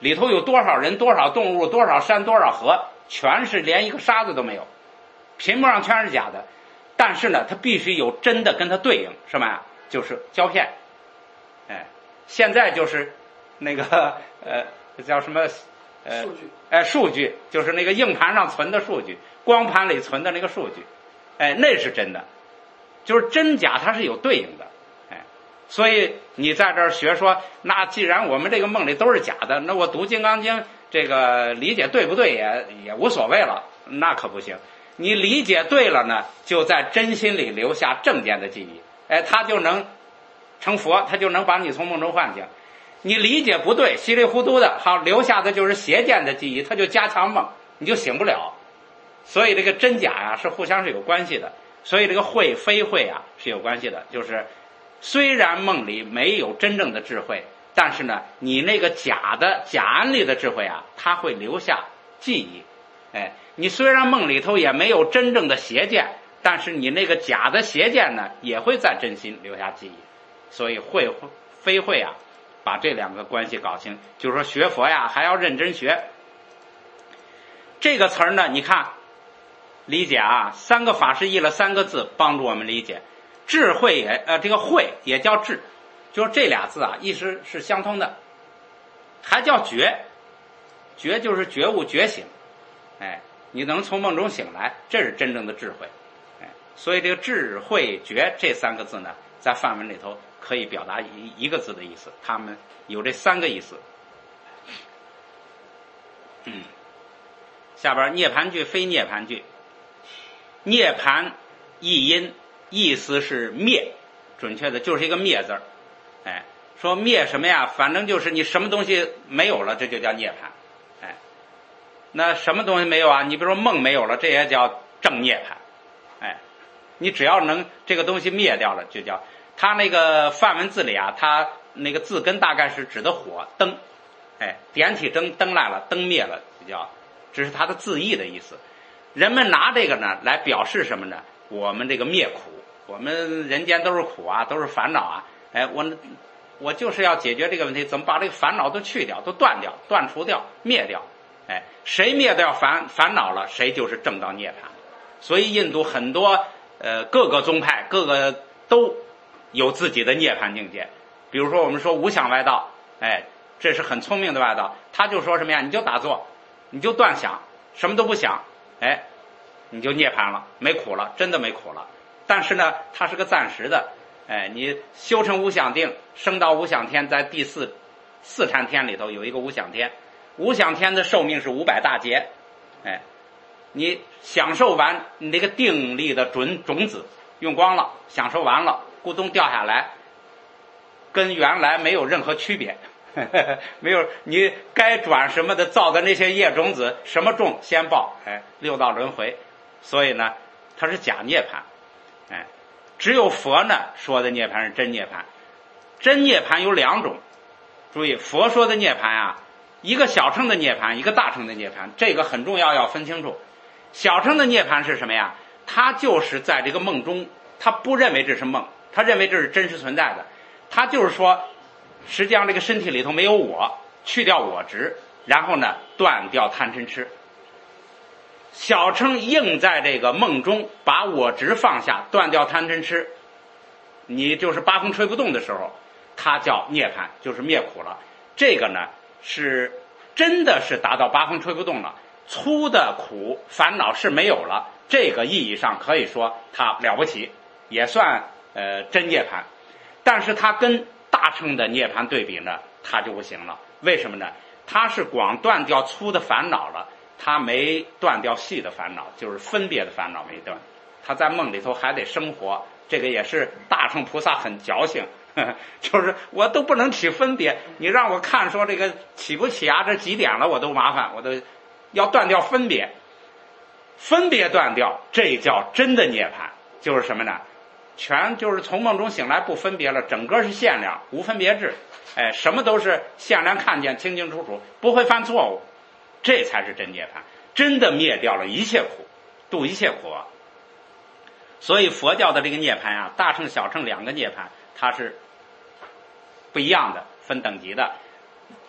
A: 里头有多少人、多少动物、多少山、多少河，全是连一个沙子都没有，屏幕上全是假的。但是呢，它必须有真的跟它对应，什么呀？就是胶片。哎，现在就是那个呃叫什么呃
B: 数据，
A: 哎数据，就是那个硬盘上存的数据，光盘里存的那个数据，哎，那是真的，就是真假它是有对应的。哎，所以你在这儿学说，那既然我们这个梦里都是假的，那我读《金刚经》这个理解对不对也也无所谓了，那可不行。你理解对了呢，就在真心里留下正见的记忆，哎，他就能成佛，他就能把你从梦中唤醒。你理解不对，稀里糊涂的，好，留下的就是邪见的记忆，他就加强梦，你就醒不了。所以这个真假呀是互相是有关系的，所以这个慧非慧啊是有关系的。就是虽然梦里没有真正的智慧，但是呢，你那个假的假安里的智慧啊，它会留下记忆。哎，你虽然梦里头也没有真正的邪见，但是你那个假的邪见呢，也会在真心留下记忆。所以慧非慧啊，把这两个关系搞清，就是说学佛呀还要认真学。这个词儿呢，你看理解啊，三个法师译了三个字帮助我们理解。智慧也呃这个慧也叫智，就是这俩字啊意思是相通的。还叫觉，觉就是觉悟觉醒。哎，你能从梦中醒来，这是真正的智慧。哎，所以这个智慧觉这三个字呢，在梵文里头可以表达一一个字的意思，他们有这三个意思。嗯，下边涅盘句非涅盘句。涅盘译音意思是灭，准确的就是一个灭字儿。哎，说灭什么呀？反正就是你什么东西没有了，这就叫涅盘。哎，那什么东西没有啊？你比如说梦没有了，这也叫正涅盘。哎，你只要能这个东西灭掉了，就叫它那个梵文字里啊，它那个字根大概是指的火灯。哎，点起灯灯来了，灯灭了，就叫，这是它的字义的意思。人们拿这个呢来表示什么呢？我们这个灭苦，我们人间都是苦啊，都是烦恼啊。哎，我我就是要解决这个问题，怎么把这个烦恼都去掉，都断掉，断除掉，灭掉。哎，谁灭掉烦烦恼了，谁就是正道涅槃。所以印度很多呃各个宗派，各个都有自己的涅槃境界。比如说我们说无想外道，哎，这是很聪明的外道，他就说什么呀？你就打坐，你就断想，什么都不想。哎，你就涅槃了，没苦了，真的没苦了。但是呢，它是个暂时的。哎，你修成无想定，升到无想天，在第四四禅天里头有一个无想天，无想天的寿命是五百大劫。哎，你享受完你那个定力的准种子用光了，享受完了，咕咚掉下来，跟原来没有任何区别。没有，你该转什么的造的那些业种子，什么种先报，哎，六道轮回。所以呢，它是假涅槃。哎，只有佛呢说的涅槃是真涅槃。真涅槃有两种，注意，佛说的涅槃啊，一个小乘的涅槃，一个大乘的涅槃，这个很重要，要分清楚。小乘的涅槃是什么呀？他就是在这个梦中，他不认为这是梦，他认为这是真实存在的。他就是说，实际上这个身体里头没有我，去掉我执，然后呢断掉贪嗔痴。小乘硬在这个梦中把我执放下，断掉贪嗔痴，你就是八风吹不动的时候，它叫涅槃，就是灭苦了。这个呢是真的是达到八风吹不动了，粗的苦烦恼是没有了，这个意义上可以说它了不起，也算呃真涅槃。但是它跟大乘的涅槃对比呢，它就不行了。为什么呢？它是光断掉粗的烦恼了，它没断掉细的烦恼，就是分别的烦恼没断。它在梦里头还得生活，这个也是大乘菩萨很矫情，呵呵，就是我都不能起分别，你让我看说这个起不起啊，这几点了我都麻烦，我都要断掉分别，分别断掉，这叫真的涅槃。就是什么呢？全就是从梦中醒来不分别了，整个是限量无分别智。哎，什么都是限量看见清清楚楚，不会犯错误，这才是真涅槃，真的灭掉了一切苦，度一切苦啊。所以佛教的这个涅槃啊，大乘小乘两个涅槃它是不一样的，分等级的。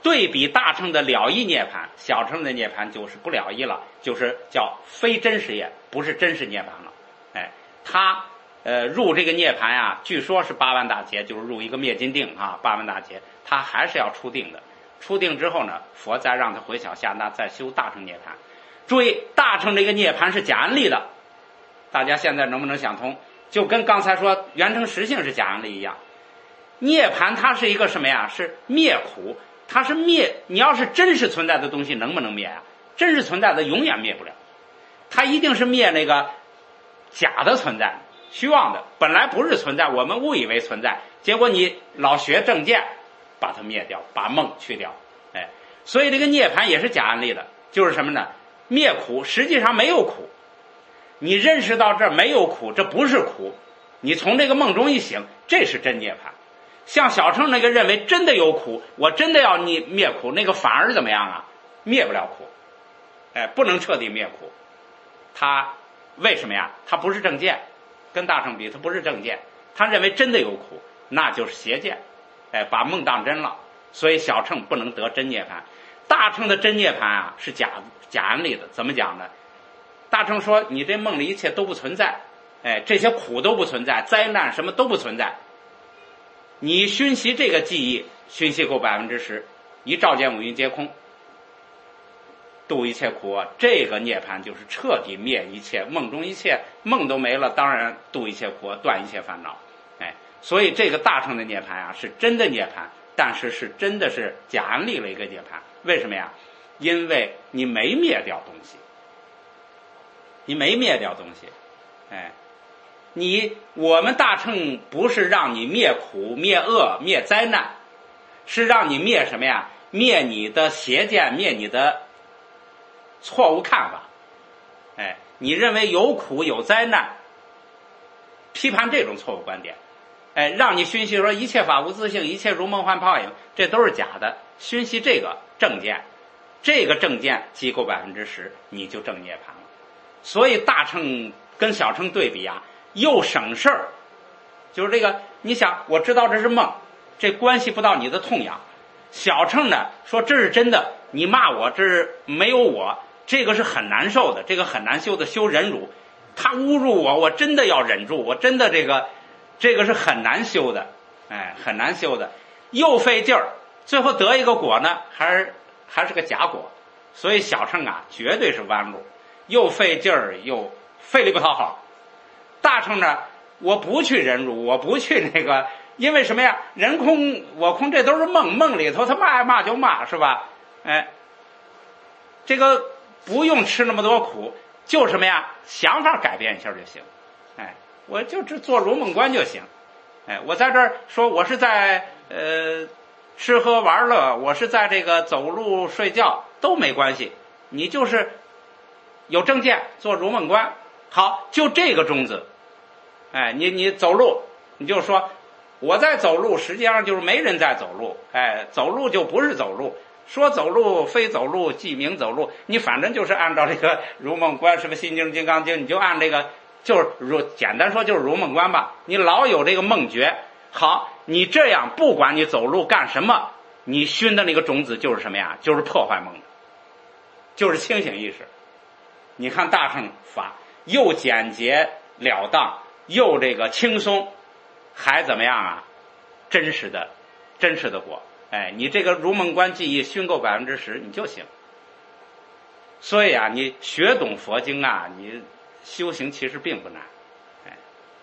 A: 对比大乘的了义涅槃，小乘的涅槃就是不了义了，就是叫非真实业，不是真实涅槃了。哎，他呃入这个涅槃呀、啊，据说是八万大劫，就是入一个灭尽定啊，八万大劫，他还是要出定的。出定之后呢，佛再让他回小下那再修大乘涅槃。注意，大乘这个涅槃是假安立的，大家现在能不能想通？就跟刚才说圆成实性是假安立一样，涅槃它是一个什么呀？是灭苦，它是灭。你要是真实存在的东西能不能灭啊？真实存在的永远灭不了，它一定是灭那个假的存在，虚妄的，本来不是存在，我们误以为存在，结果你老学正见，把它灭掉，把梦去掉。哎，所以这个涅槃也是假安立的，就是什么呢？灭苦，实际上没有苦。你认识到这没有苦，这不是苦，你从这个梦中一醒，这是真涅槃。像小乘那个认为真的有苦，我真的要你灭苦，那个反而怎么样啊？灭不了苦，哎，不能彻底灭苦。他为什么呀？他不是正见，跟大乘比，他不是正见，他认为真的有苦，那就是邪见，哎，把梦当真了。所以小乘不能得真涅槃，大乘的真涅槃啊是假假安立的。怎么讲呢？大乘说你这梦里一切都不存在，哎，这些苦都不存在，灾难什么都不存在。你熏习这个记忆，熏习够百分之十，一照见五蕴皆空，度一切苦啊，这个涅槃就是彻底灭一切梦中一切梦都没了，当然度一切苦，断一切烦恼。哎，所以这个大乘的涅槃啊是真的涅槃，但是是真的是假安立了一个涅槃。为什么呀？因为你没灭掉东西，你没灭掉东西。哎，你我们大乘不是让你灭苦灭恶灭灾难，是让你灭什么呀？灭你的邪见，灭你的错误看法。哎，你认为有苦有灾难，批判这种错误观点。哎，让你熏习说一切法无自性，一切如梦幻泡影，这都是假的。熏习这个正见，这个正见积够百分之十，你就正涅槃了。所以大乘跟小乘对比啊，又省事儿。就是这个，你想，我知道这是梦，这关系不到你的痛痒。小乘呢，说这是真的，你骂我，这是没有我，这个是很难受的，这个很难修的，修忍辱。他侮辱我，我真的要忍住，我真的这个。这个是很难修的，哎，很难修的，又费劲儿，最后得一个果呢，还是还是个假果。所以小乘啊，绝对是弯路，又费劲儿，又费力不讨好。大乘呢，我不去忍辱，我不去那个，因为什么呀？人空我空，这都是梦，梦里头他骂骂就骂，是吧？哎，这个不用吃那么多苦，就什么呀？想法改变一下就行，哎。我就只做如梦观就行，哎，我在这儿说我是在呃吃喝玩乐，我是在这个走路睡觉都没关系，你就是有正见做如梦观，好，就这个宗旨，哎，你你走路你就说我在走路，实际上就是没人在走路，哎，走路就不是走路，说走路非走路即名走路，你反正就是按照这个如梦观什么心经金刚经，你就按这个。就是如简单说就是如梦观吧，你老有这个梦觉，好，你这样不管你走路干什么，你熏的那个种子就是什么呀？就是破坏梦的，就是清醒意识。你看大乘法又简洁了当，又这个轻松，还怎么样啊？真实的，真实的果。哎，你这个如梦观记忆熏够百分之十，你就行。所以啊，你学懂佛经啊，你。修行其实并不难，哎，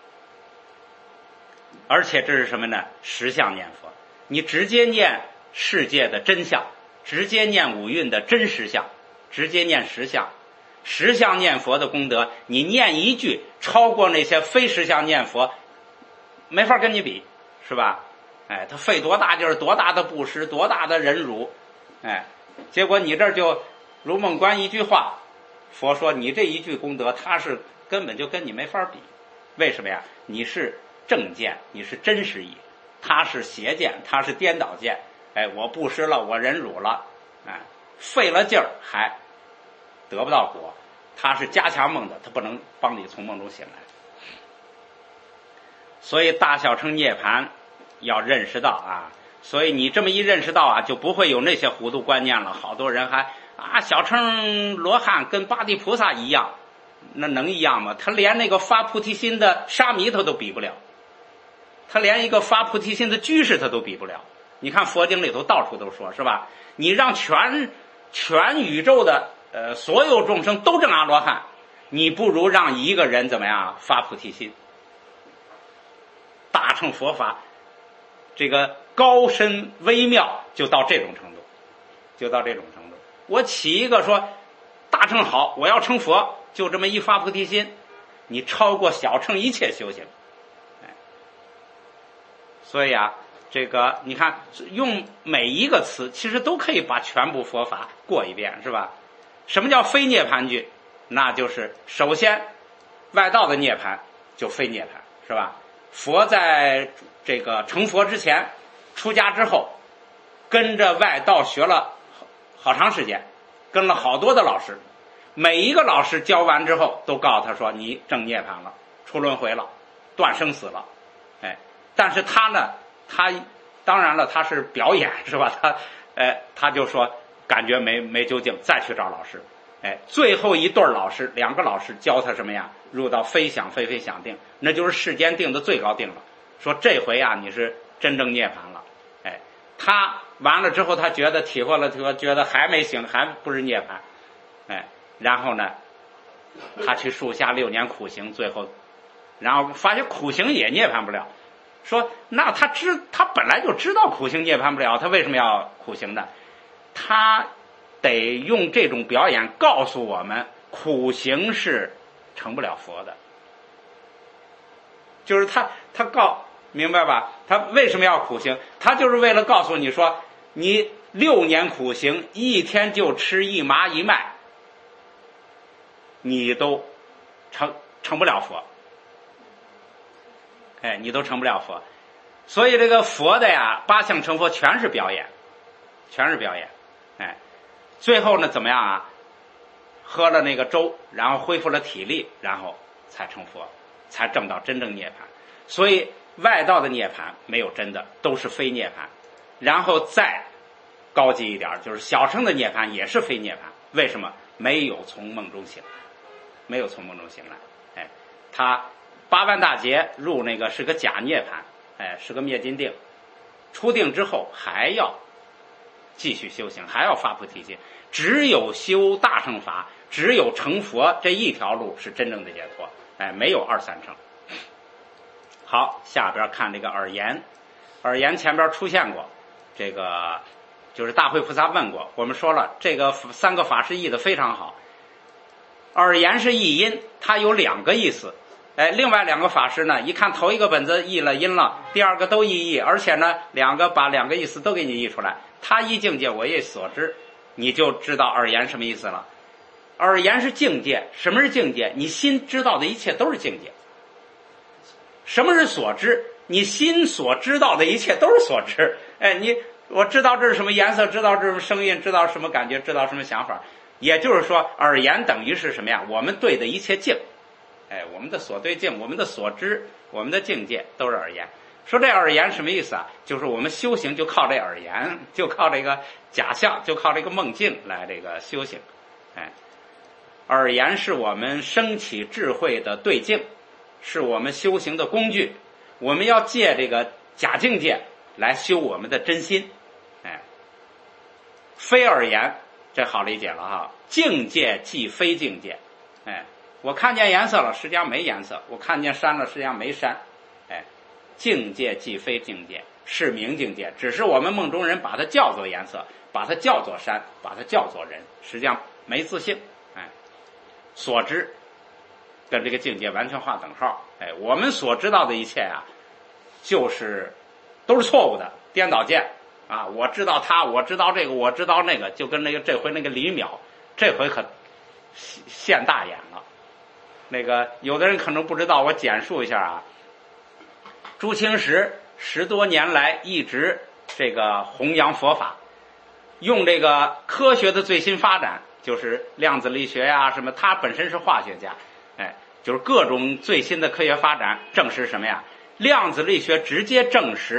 A: 而且这是什么呢？实相念佛，你直接念世界的真相，直接念五蕴的真实相，直接念实相。实相念佛的功德，你念一句超过那些非实相念佛，没法跟你比，是吧？哎，他费多大劲儿，多大的布施，多大的忍辱，哎，结果你这儿就如梦观一句话。佛说你这一句功德，他是根本就跟你没法比。为什么呀？你是正见，你是真实意，他是邪见，他是颠倒见。哎，我布施了，我忍辱了，哎，费了劲儿还得不到果。他是加强梦的，他不能帮你从梦中醒来。所以大小乘涅槃要认识到啊， 所以你这么一认识到啊，就不会有那些糊涂观念了。好多人还啊，小乘罗汉跟八地菩萨一样，那能一样吗？他连那个发菩提心的沙弥他都比不了，他连一个发菩提心的居士他都比不了。你看佛经里头到处都说，是吧？你让全全宇宙的呃所有众生都证阿罗汉，你不如让一个人怎么样发菩提心。大乘佛法这个高深微妙就到这种程度，就到这种程度。我起一个说大乘好，我要成佛，就这么一发菩提心，你超过小乘一切修行。哎，所以啊，这个你看用每一个词其实都可以把全部佛法过一遍，是吧？什么叫非涅槃句？那就是首先外道的涅槃就非涅槃，是吧？佛在这个成佛之前，出家之后，跟着外道学了好长时间，跟了好多的老师，每一个老师教完之后都告诉他说你证涅槃了，出轮回了，断生死了。哎，但是他呢，他当然了，他是表演，是吧？他哎，他就说感觉没没究竟，再去找老师。哎，最后一对老师，两个老师教他什么呀？入到非想非非想定，那就是世间定的最高定了。说这回啊，你是真正涅槃了。哎，他完了之后，他觉得体会了，他觉得还没行，还不是涅槃。哎，然后呢，他去树下六年苦行，最后，然后发现苦行也涅槃不了。说那他知他本来就知道苦行涅槃不了，他为什么要苦行呢？他得用这种表演告诉我们，苦行是成不了佛的。就是他他告明白吧？他为什么要苦行？他就是为了告诉你说，你六年苦行，一天就吃一麻一麦，你都成成不了佛。哎，你都成不了佛。所以这个佛的呀，八相成佛全是表演，全是表演。哎，最后呢怎么样啊？喝了那个粥，然后恢复了体力，然后才成佛，才证到真正涅槃。所以外道的涅槃没有真的，都是非涅槃。然后再高级一点，就是小乘的涅槃也是非涅槃。为什么？没有从梦中醒来，没有从梦中醒来。哎，他八万大劫入那个是个假涅槃，哎，是个灭尽定。出定之后还要继续修行，还要发菩提心。只有修大乘法，只有成佛这一条路是真正的解脱。哎，没有二三乘。好，下边看这个耳言。耳言前边出现过，这个就是大慧菩萨问过，我们说了这个三个法师译的非常好。耳言是译音，它有两个意思。哎，另外两个法师呢，一看头一个本子译了音了，第二个都译译，而且呢，两个把两个意思都给你译出来。他依境界，我亦所知，你就知道耳言什么意思了。耳言是境界，什么是境界？你心知道的一切都是境界。什么是所知？你心所知道的一切都是所知。哎，你我知道这是什么颜色，知道这是什么声音，知道什么感觉，知道什么想法。也就是说，耳言等于是什么呀？我们对的一切境。哎，我们的所对境，我们的所知，我们的境界都是耳言。说这耳言什么意思啊？就是我们修行就靠这耳言，就靠这个假象，就靠这个梦境来这个修行。哎，耳言是我们升起智慧的对境，是我们修行的工具。我们要借这个假境界来修我们的真心。哎，非耳言，这好理解了哈。境界即非境界。哎，我看见颜色了，实际上没颜色；我看见山了，实际上没山。哎，境界即非境界，是名境界，只是我们梦中人把它叫做颜色，把它叫做山，把它叫做人，实际上没自性。哎，所知跟这个境界完全划等号。哎，我们所知道的一切啊，就是都是错误的，颠倒见啊！我知道他，我知道这个，我知道那个，就跟那个这回那个李淼，这回可现大眼了。那个有的人可能不知道，我简述一下啊。朱清时十多年来一直这个弘扬佛法，用这个科学的最新发展，就是量子力学呀、啊、什么，他本身是化学家，哎，就是各种最新的科学发展证实什么呀？量子力学直接证实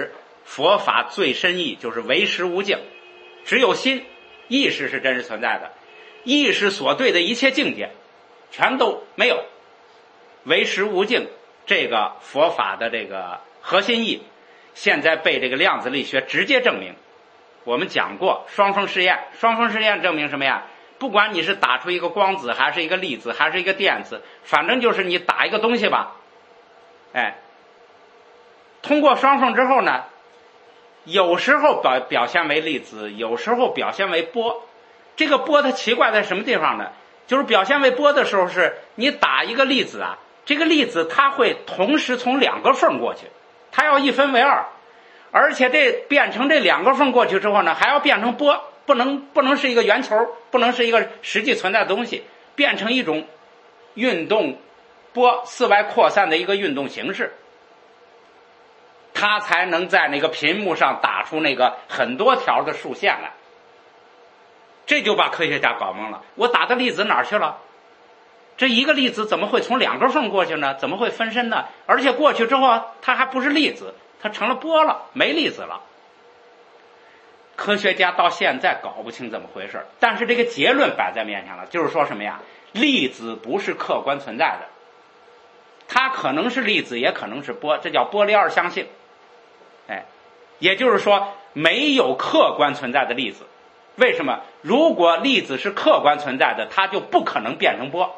A: 佛法最深义就是唯识无境，只有心，意识是真实存在的，意识所对的一切境界全都没有。唯识无境这个佛法的这个核心义，现在被这个量子力学直接证明。我们讲过双缝试验，双缝试验证明什么呀？不管你是打出一个光子还是一个粒子还是一个电子，反正就是你打一个东西吧，哎，通过双缝之后呢，有时候表表现为粒子，有时候表现为波。这个波它奇怪在什么地方呢？就是表现为波的时候，是你打一个粒子啊，这个粒子它会同时从两个缝过去，它要一分为二，而且这变成这两个缝过去之后呢，还要变成波，不能不能是一个圆球，不能是一个实际存在的东西，变成一种运动波四外扩散的一个运动形式，它才能在那个屏幕上打出那个很多条的竖线来。这就把科学家搞懵了，我打的粒子哪儿去了？这一个粒子怎么会从两个缝过去呢？怎么会分身呢？而且过去之后它还不是粒子，它成了波了，没粒子了。科学家到现在搞不清怎么回事，但是这个结论摆在面前了，就是说什么呀？粒子不是客观存在的，它可能是粒子也可能是波，这叫波粒二象性。哎，也就是说没有客观存在的粒子。为什么？如果粒子是客观存在的，它就不可能变成波。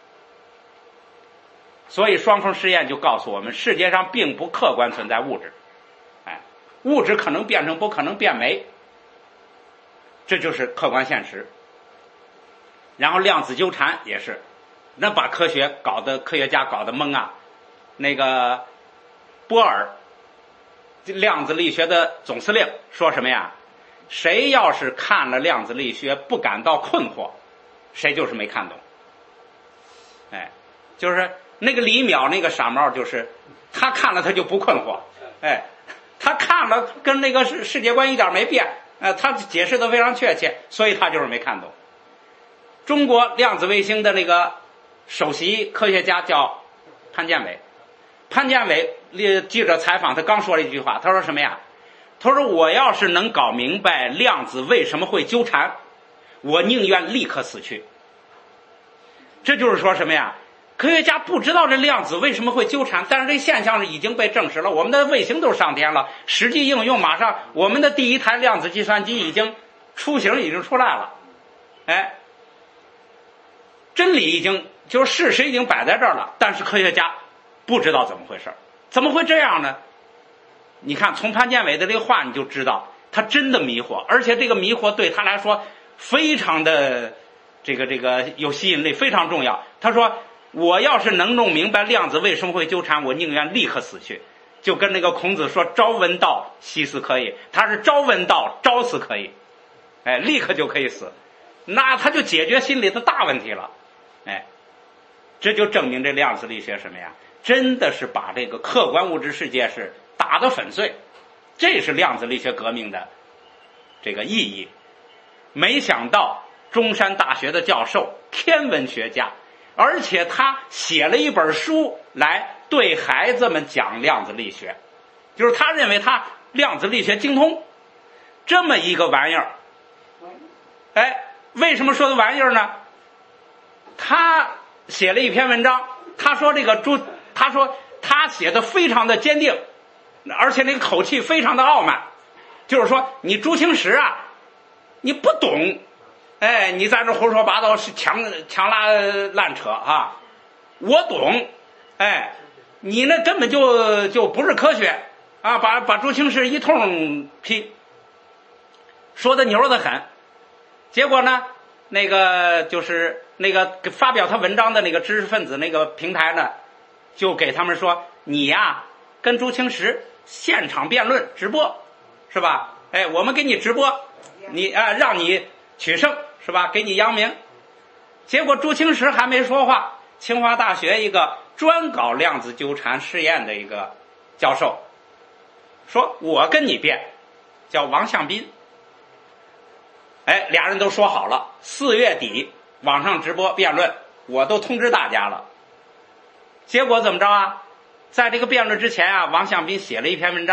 A: 所以双缝试验就告诉我们，世界上并不客观存在物质，哎，物质可能变成波，可能变没，这就是客观现实。然后量子纠缠也是，那把科学搞得科学家搞得懵啊。那个波尔，量子力学的总司令说什么呀？谁要是看了量子力学不感到困惑，谁就是没看懂。哎，就是那个李淼那个傻帽，就是他看了他就不困惑，哎，他看了跟那个世世界观一点没变，呃，他解释的非常确切，所以他就是没看懂。中国量子卫星的那个首席科学家叫潘建伟，潘建伟记者采访他刚说了一句话，他说什么呀？他说我要是能搞明白量子为什么会纠缠，我宁愿立刻死去。这就是说什么呀？科学家不知道这量子为什么会纠缠，但是这现象已经被证实了，我们的卫星都上天了，实际应用马上我们的第一台量子计算机已经雏形已经出来了。哎，真理已经就是事实已经摆在这儿了，但是科学家不知道怎么回事。怎么会这样呢？你看从潘建伟的这个话你就知道他真的迷惑，而且这个迷惑对他来说非常的这个这个有吸引力，非常重要。他说我要是能弄明白量子为什么会纠缠，我宁愿立刻死去。就跟那个孔子说朝闻道夕死可以，他是朝闻道朝死可以，哎，立刻就可以死，那他就解决心里的大问题了。哎，这就证明这量子力学什么呀？真的是把这个客观物质世界是打得粉碎，这是量子力学革命的这个意义。没想到中山大学的教授，天文学家，而且他写了一本书来对孩子们讲量子力学，就是他认为他量子力学精通这么一个玩意儿。哎，为什么说的玩意儿呢？他写了一篇文章，他说这个朱，他说他写的非常的坚定，而且那个口气非常的傲慢，就是说你朱清时啊，你不懂，哎，你在这胡说八道是强强拉烂扯啊，我懂，哎，你那根本就就不是科学啊，把把朱清时一通批，说的牛的很。结果呢，那个就是那个发表他文章的那个知识分子那个平台呢，就给他们说，你呀跟朱清时现场辩论直播，是吧？哎，我们给你直播，你啊、呃、让你取胜，是吧？给你扬名。结果朱清时还没说话，清华大学一个专搞量子纠缠试验的一个教授说，我跟你辩，叫王向斌。哎，俩人都说好了，四月底网上直播辩论，我都通知大家了。结果怎么着啊？在这个辩论之前啊，王向斌写了一篇文章，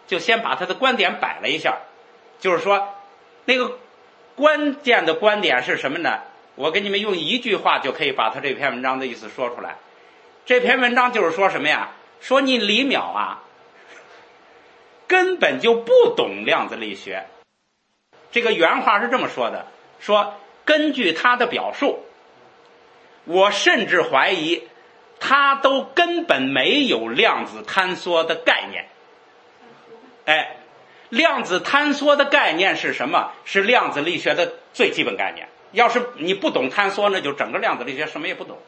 A: 就先把他的观点摆了一下，就是说那个关键的观点是什么呢？我给你们用一句话就可以把他这篇文章的意思说出来。这篇文章就是说什么呀？说你李淼啊，根本就不懂量子力学。这个原话是这么说的，说根据他的表述，我甚至怀疑他都根本没有量子坍缩的概念。哎，量子坍缩的概念是什么？是量子力学的最基本概念。要是你不懂坍缩，那就整个量子力学什么也不懂。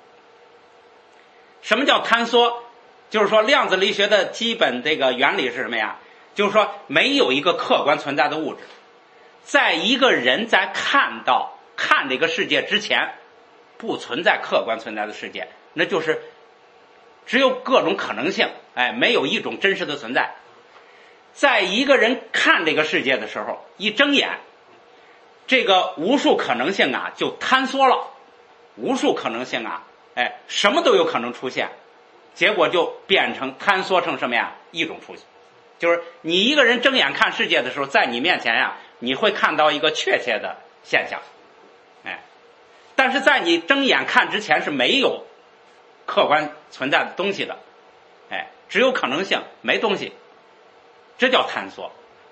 A: 什么叫坍缩？就是说量子力学的基本这个原理是什么呀？就是说没有一个客观存在的物质，在一个人在看到看这个世界之前，不存在客观存在的世界，那就是只有各种可能性，哎，没有一种真实的存在。在一个人看这个世界的时候，一睁眼，这个无数可能性啊就坍缩了，无数可能性啊，哎，什么都有可能出现，结果就变成坍缩成什么呀？一种出现，就是你一个人睁眼看世界的时候，在你面前呀，你会看到一个确切的现象，哎，但是在你睁眼看之前是没有客观存在的东西的，哎，只有可能性，没东西，这叫坍缩。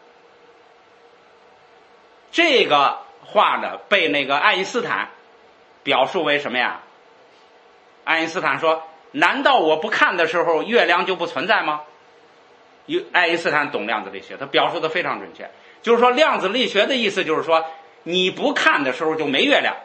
A: 这个话呢，被那个爱因斯坦表述为什么呀？爱因斯坦说：“难道我不看的时候，月亮就不存在吗？”爱因斯坦懂量子力学，他表述的非常准确，就是说量子力学的意思就是说，你不看的时候就没月亮。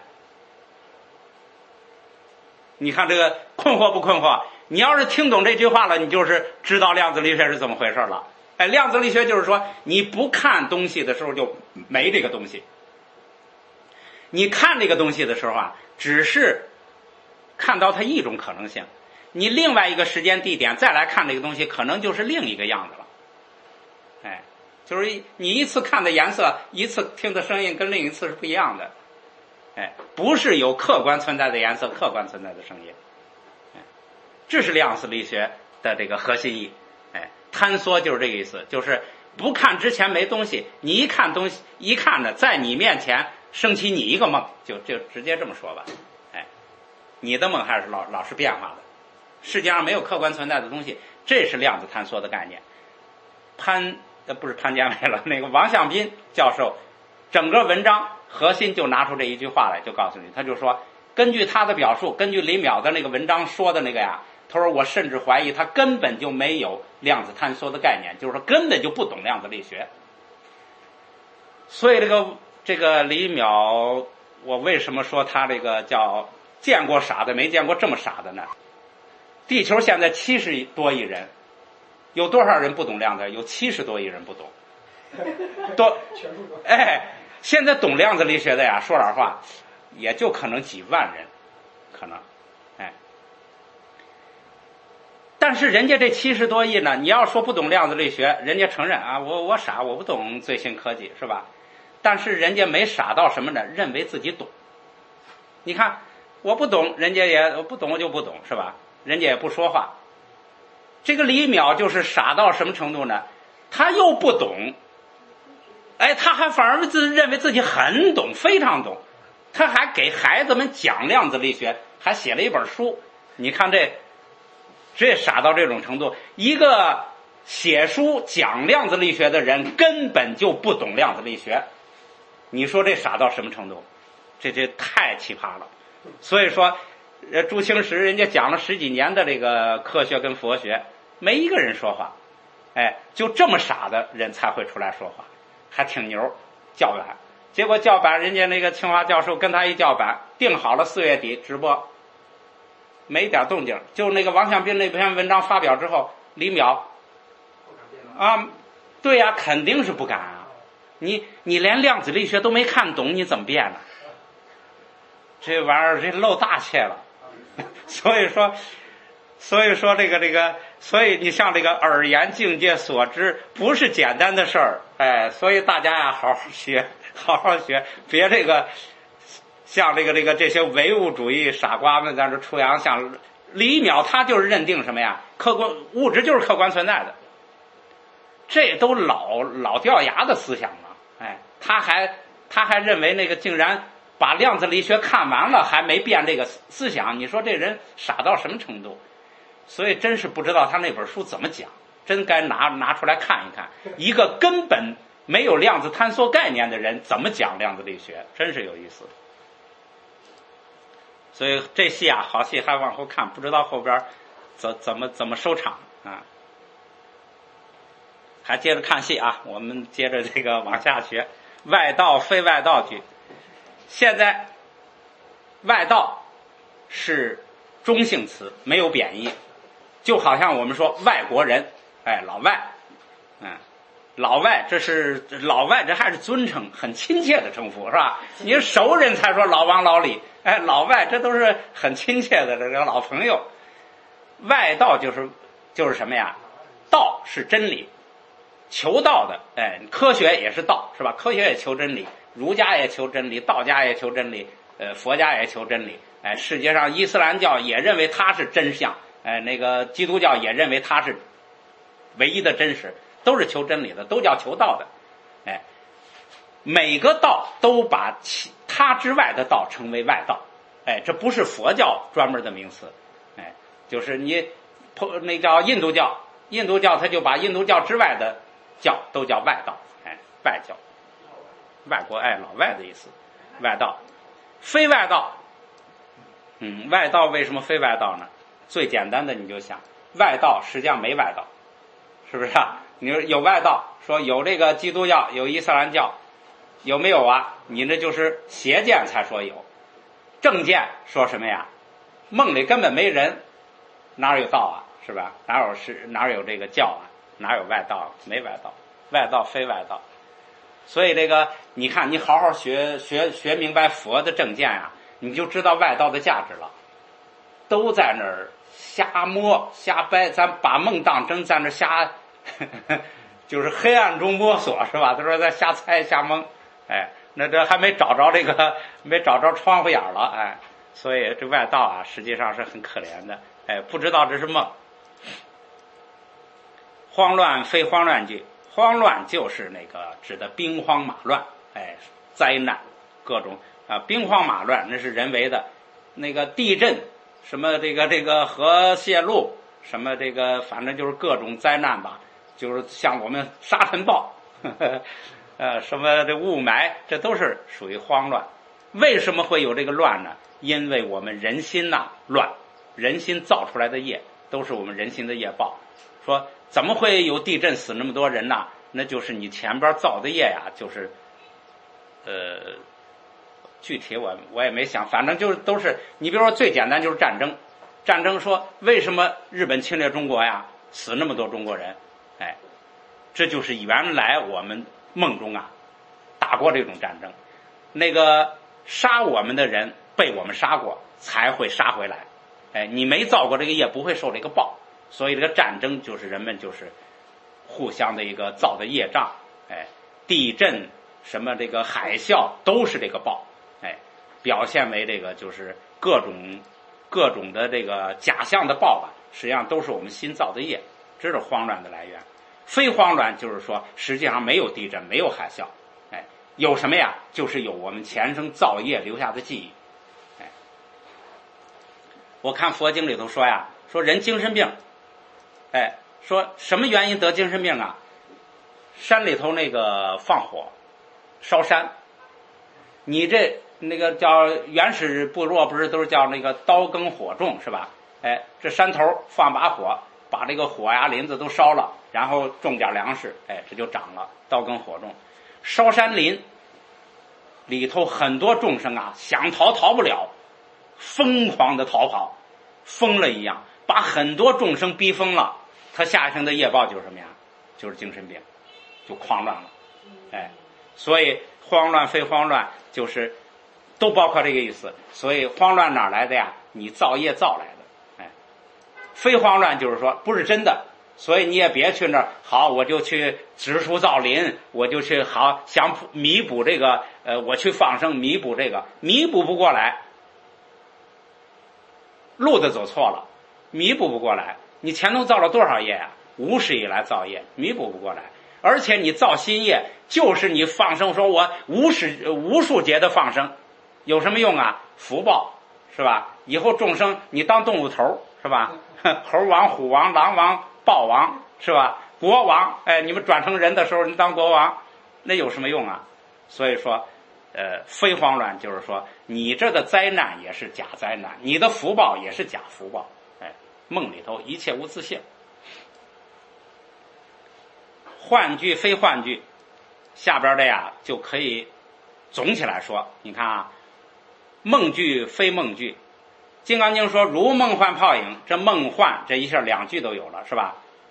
A: 你看这个困惑不困惑？你要是听懂这句话了，你就是知道量子力学是怎么回事了。哎，量子力学就是说，你不看东西的时候就没这个东西，你看这个东西的时候啊，只是看到它一种可能性，你另外一个时间地点再来看这个东西，可能就是另一个样子了。哎，就是你一次看的颜色，一次听的声音跟另一次是不一样的。哎，不是有客观存在的颜色，客观存在的声音。哎，这是量子力学的这个核心意义。哎，坍缩就是这个意思，就是不看之前没东西，你一看东西，一看着在你面前升起你一个梦，就就直接这么说吧。哎，你的梦还是老老是变化的，世界上没有客观存在的东西，这是量子坍缩的概念。潘呃不是潘建伟了，那个王向斌教授，整个文章核心就拿出这一句话来，就告诉你，他就说，根据他的表述，根据李淼的那个文章说的那个呀，他说我甚至怀疑他根本就没有量子坍缩的概念，就是说根本就不懂量子力学。所以这个这个李淼，我为什么说他这个叫见过傻的没见过这么傻的呢？地球现在七十多亿人，有多少人不懂量子？有七十多亿人不懂。多哎，现在懂量子力学的呀，说点话，也就可能几万人，可能，哎。但是人家这七十多亿呢，你要说不懂量子力学，人家承认啊，我我傻，我不懂最新科技，是吧？但是人家没傻到什么呢？认为自己懂。你看，我不懂，人家也我不懂，我就不懂，是吧？人家也不说话。这个李淼就是傻到什么程度呢？他又不懂，哎，他还反而自认为自己很懂，非常懂。他还给孩子们讲量子力学，还写了一本书。你看这。这傻到这种程度，一个写书讲量子力学的人根本就不懂量子力学，你说这傻到什么程度？这这太奇葩了。所以说，呃，朱清时人家讲了十几年的这个科学跟佛学，没一个人说话，哎，就这么傻的人才会出来说话，还挺牛，叫板。结果叫板，人家那个清华教授跟他一叫板，定好了四月底直播。没一点动静，就那个王向斌那篇文章发表之后，李淼啊，对呀、啊，肯定是不敢啊！你你连量子力学都没看懂，你怎么变呢？这玩意儿这露大怯了，所以说，所以说这个这个，所以你像这个耳言境界所知，不是简单的事儿，哎，所以大家呀，好好学，好好学，别这个。像这个这个这些唯物主义傻瓜们在这出洋相，李淼他就是认定什么呀？客观物质就是客观存在的， 这都老老掉牙的思想了。哎，他还他还认为那个竟然把量子力学看完了还没变这个思想，你说这人傻到什么程度？所以真是不知道他那本书怎么讲，真该拿拿出来看一看，一个根本没有量子坍缩概念的人怎么讲量子力学，真是有意思。所以这戏啊，好戏还往后看，不知道后边怎怎么怎么收场啊。还接着看戏啊，我们接着这个往下学外道非外道句。现在外道是中性词，没有贬义，就好像我们说外国人，哎，老外，嗯，老外，这是老外，这还是尊称，很亲切的称呼，是吧？你是熟人才说老王老李，哎，老外，这都是很亲切的这个老朋友。外道就是就是什么呀？道是真理，求道的，哎，科学也是道，是吧？科学也求真理，儒家也求真理，道家也求真理，呃，佛家也求真理。哎，世界上伊斯兰教也认为它是真相，哎，那个基督教也认为它是唯一的真实，都是求真理的，都叫求道的。哎，每个道都把其他之外的道称为外道。哎，这不是佛教专门的名词。哎，就是你那叫印度教，印度教他就把印度教之外的教都叫外道。哎，外教，外国，哎，老外的意思。外道，非外道。嗯，外道为什么非外道呢？最简单的你就想，外道实际上没外道，是不是啊？你说有外道，说有这个基督教，有伊斯兰教，有没有啊？你那就是邪见才说有，正见说什么呀？梦里根本没人，哪有道啊？是吧？哪有是哪有这个教啊？哪有外道？没外道，外道非外道。所以这个你看，你好好学学学明白佛的正见啊，你就知道外道的价值了。都在那儿瞎摸瞎掰，咱把梦当真，在那儿瞎呵呵就是黑暗中摸索，是吧？他说在瞎猜瞎蒙，哎，那这还没找着这个没找着窗户眼了，哎，所以这外道啊实际上是很可怜的，哎，不知道这是梦。慌乱非慌乱句，慌乱就是那个指的兵荒马乱，哎，灾难各种啊，兵荒马乱那是人为的，那个地震什么这个这个核泄漏什么这个反正就是各种灾难吧，就是像我们沙尘暴呵呵呃什么这雾霾，这都是属于慌乱。为什么会有这个乱呢？因为我们人心呐乱，人心造出来的业都是我们人心的业报。说怎么会有地震死那么多人呢？那就是你前边造的业呀，就是呃具体我我也没想，反正就是都是你比如说最简单就是战争，战争说为什么日本侵略中国呀，死那么多中国人？哎，这就是原来我们梦中啊打过这种战争，那个杀我们的人被我们杀过，才会杀回来。哎，你没造过这个业，不会受这个报。所以这个战争就是人们就是互相的一个造的业障。哎，地震什么这个海啸都是这个报。哎，表现为这个就是各种各种的这个假象的报吧，实际上都是我们新造的业，这是慌乱的来源。非慌乱就是说实际上没有地震，没有海啸，哎，有什么呀？就是有我们前生造业留下的记忆。哎，我看佛经里头说呀，说人精神病，哎，说什么原因得精神病啊？山里头那个放火烧山，你这那个叫原始部落不是都是叫那个刀耕火种是吧？哎，这山头放把火，把这个火呀林子都烧了，然后种点粮食，哎，这就长了。刀耕火种，烧山林里头很多众生啊，想逃逃不了，疯狂的逃跑，疯了一样，把很多众生逼疯了。他下一生的业报就是什么呀？就是精神病，就狂乱了。哎，所以慌乱非慌乱就是都包括这个意思。所以慌乱哪来的呀？你造业造来的。哎，非慌乱就是说不是真的，所以你也别去那儿好我就去植树造林，我就去好想弥补这个呃我去放生弥补这个，弥补不过来，路子走错了，弥补不过来。你前头造了多少业啊？无始以来造业，弥补不过来。 而且你造新业，就是你放生，说我无始无数劫的放生，有什么用啊？福报是吧？以后众生你当动物头是吧？猴王、虎王、狼王、豹王是吧？国王，哎，你们转成人的时候，你当国王，那有什么用啊？所以说，呃，非慌乱就是说，你这个灾难也是假灾难，你的福报也是假福报。哎，梦里头一切无自性。幻句非幻句，下边的呀就可以总起来说。你看啊，梦句非梦句，金刚经说如梦幻泡影，这梦幻这一下两句都有了，是吧？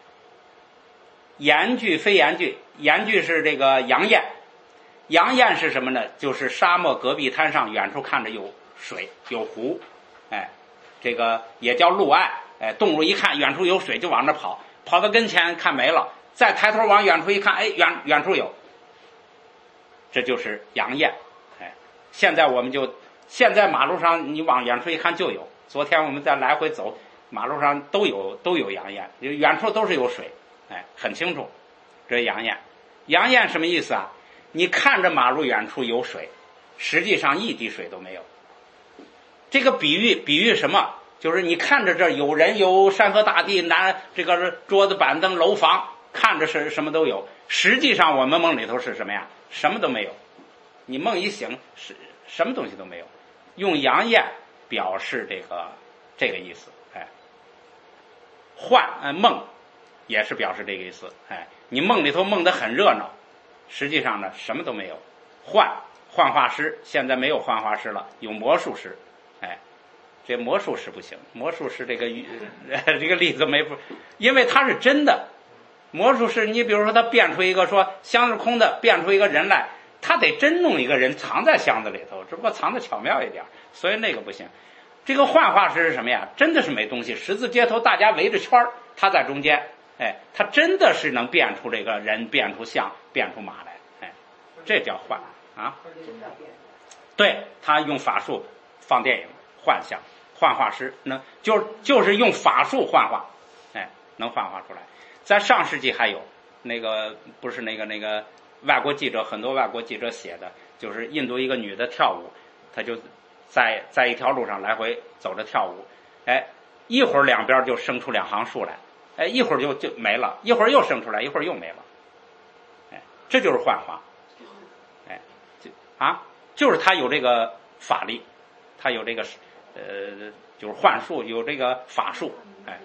A: 言句非言句，言句是这个阳焰，阳焰是什么呢？就是沙漠戈壁滩上远处看着有水有湖，哎，这个也叫路爱，哎，动物一看远处有水就往那跑，跑到跟前看没了，再抬头往远处一看，哎，远远处有，这就是阳焰。哎，现在我们就现在马路上你往远处一看就有，昨天我们在来回走，马路上都有都有阳焰，远处都是有水，哎，很清楚，这是阳焰。阳焰什么意思啊？你看着马路远处有水，实际上一滴水都没有。这个比喻比喻什么？就是你看着这有人有山河大地，拿这个桌子板凳楼房，看着是什么都有，实际上我们梦里头是什么呀？什么都没有。你梦一醒是什么东西都没有。用阳焰表示这个这个意思。哎，幻呃梦也是表示这个意思。哎，你梦里头梦得很热闹，实际上呢什么都没有。幻幻化师现在没有幻化师了，有魔术师。哎，这魔术师不行，魔术师这个这个例子没，因为他是真的。魔术师你比如说他变出一个说箱是空的，变出一个人来，他得真弄一个人藏在箱子里头，只不过藏得巧妙一点，所以那个不行。这个幻化师是什么呀？真的是没东西，十字街头大家围着圈，他在中间，哎，他真的是能变出这个人，变出象，变出马来，哎，这叫幻啊。对，他用法术放电影，幻象，幻化师能就就是用法术幻化，哎，能幻化出来。在上世纪还有那个不是那个那个外国记者，很多外国记者写的，就是印度一个女的跳舞，她就在在一条路上来回走着跳舞，哎，一会儿两边就生出两行树来，哎，一会儿就就没了，一会儿又生出来，一会儿又没了，哎，这就是幻化，哎，就啊，就是他有这个法力，他有这个呃，就是幻术，有这个法术，哎。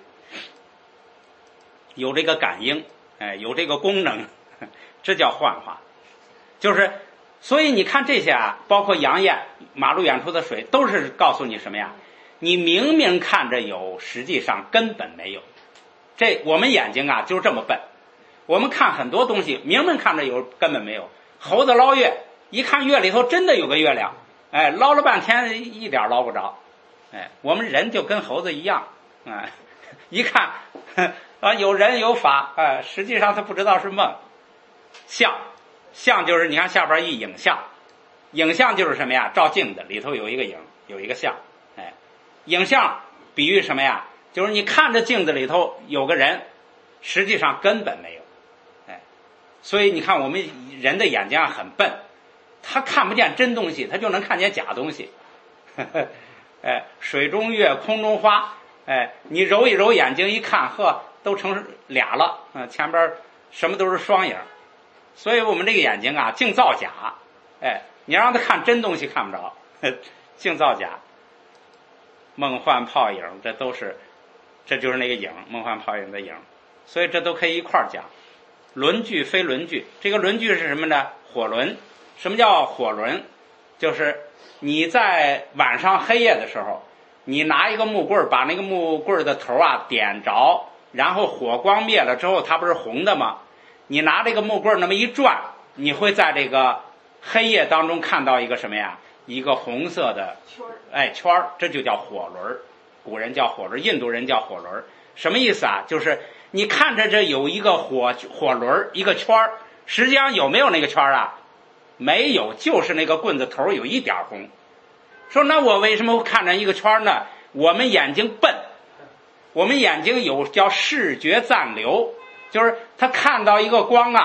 A: 有这个感应，哎，有这个功能，这叫幻化。就是，所以你看这些啊，包括阳焰、马路远处的水，都是告诉你什么呀？你明明看着有，实际上根本没有。这我们眼睛啊，就是这么笨。我们看很多东西，明明看着有，根本没有。猴子捞月，一看月里头真的有个月亮，哎，捞了半天一点捞不着。哎，我们人就跟猴子一样，哎，一看。啊，有人有法，哎，实际上他不知道是梦。像，像就是你看下边一影像，影像就是什么呀？照镜子里头有一个影，有一个像，哎，影像比喻什么呀？就是你看着镜子里头有个人，实际上根本没有，哎，所以你看我们人的眼睛啊很笨，他看不见真东西，他就能看见假东西。呵呵，哎，水中月，空中花，哎，你揉一揉眼睛一看，呵。都成俩了，嗯，前边什么都是双影，所以我们这个眼睛啊，净造假，哎，你让他看真东西看不着，净造假。梦幻泡影，这都是，这就是那个影，梦幻泡影的影，所以这都可以一块儿讲。轮句非轮句，这个轮句是什么呢？火轮。什么叫火轮？就是你在晚上黑夜的时候，你拿一个木棍，把那个木棍的头啊点着。然后火光灭了之后，它不是红的吗？你拿这个木棍那么一转，你会在这个黑夜当中看到一个什么呀？一个红色的圈儿，哎，圈儿，这就叫火轮。古人叫火轮，印度人叫火轮。什么意思啊？就是你看着这有一个火火轮，一个圈儿，实际上有没有那个圈儿啊？没有，就是那个棍子头有一点红。说那我为什么会看着一个圈呢？我们眼睛笨。我们眼睛有叫视觉暂留，就是他看到一个光啊，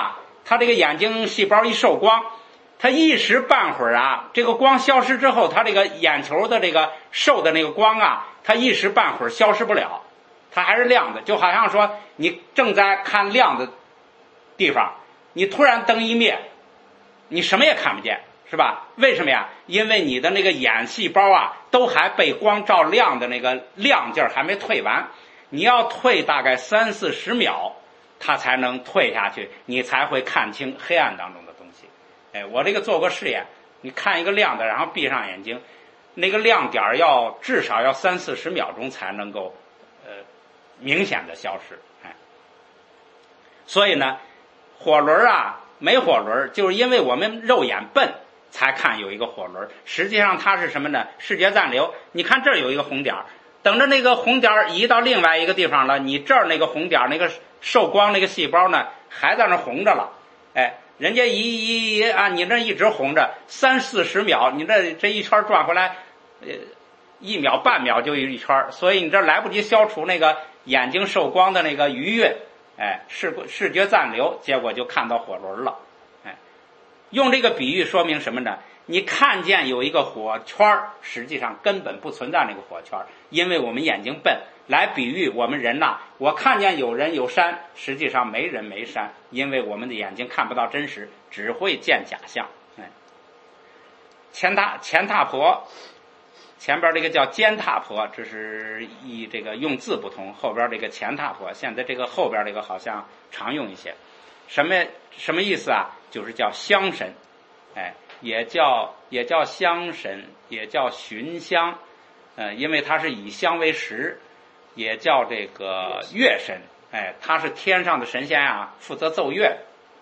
A: 他这个眼睛细胞一受光，他一时半会儿啊，这个光消失之后，他这个眼球的这个受的那个光啊，他一时半会儿消失不了，它还是亮的，就好像说你正在看亮的地方，你突然灯一灭，你什么也看不见，是吧？为什么呀？因为你的那个眼细胞啊，都还被光照亮的那个亮劲儿还没退完，你要退大概三四十秒，它才能退下去，你才会看清黑暗当中的东西。哎，我这个做过试验，你看一个亮的，然后闭上眼睛，那个亮点要至少要三四十秒钟才能够呃明显的消失。哎，所以呢，火轮啊没火轮，就是因为我们肉眼笨才看有一个火轮，实际上它是什么呢？视觉暂留。你看这儿有一个红点，等着那个红点移到另外一个地方了，你这儿那个红点那个受光那个细胞呢还在那红着了。哎，人家一一一啊，你这一直红着三四十秒，你这这一圈转回来，呃，一秒半秒就一圈，所以你这来不及消除那个眼睛受光的那个余韵，哎，视视觉暂留，结果就看到火轮了。哎，用这个比喻说明什么呢？你看见有一个火圈，实际上根本不存在那个火圈，因为我们眼睛笨。来比喻我们人呐、啊，我看见有人有山，实际上没人没山，因为我们的眼睛看不到真实，只会见假象。哎，前踏前踏婆，前边这个叫肩踏婆，这是以这个用字不同，后边这个前踏婆，现在这个后边这个好像常用一些。什么什么意思啊？就是叫香神，哎，也叫也叫香神，也叫寻香，呃，因为它是以香为食。也叫这个乐神，哎，他是天上的神仙啊，负责奏乐。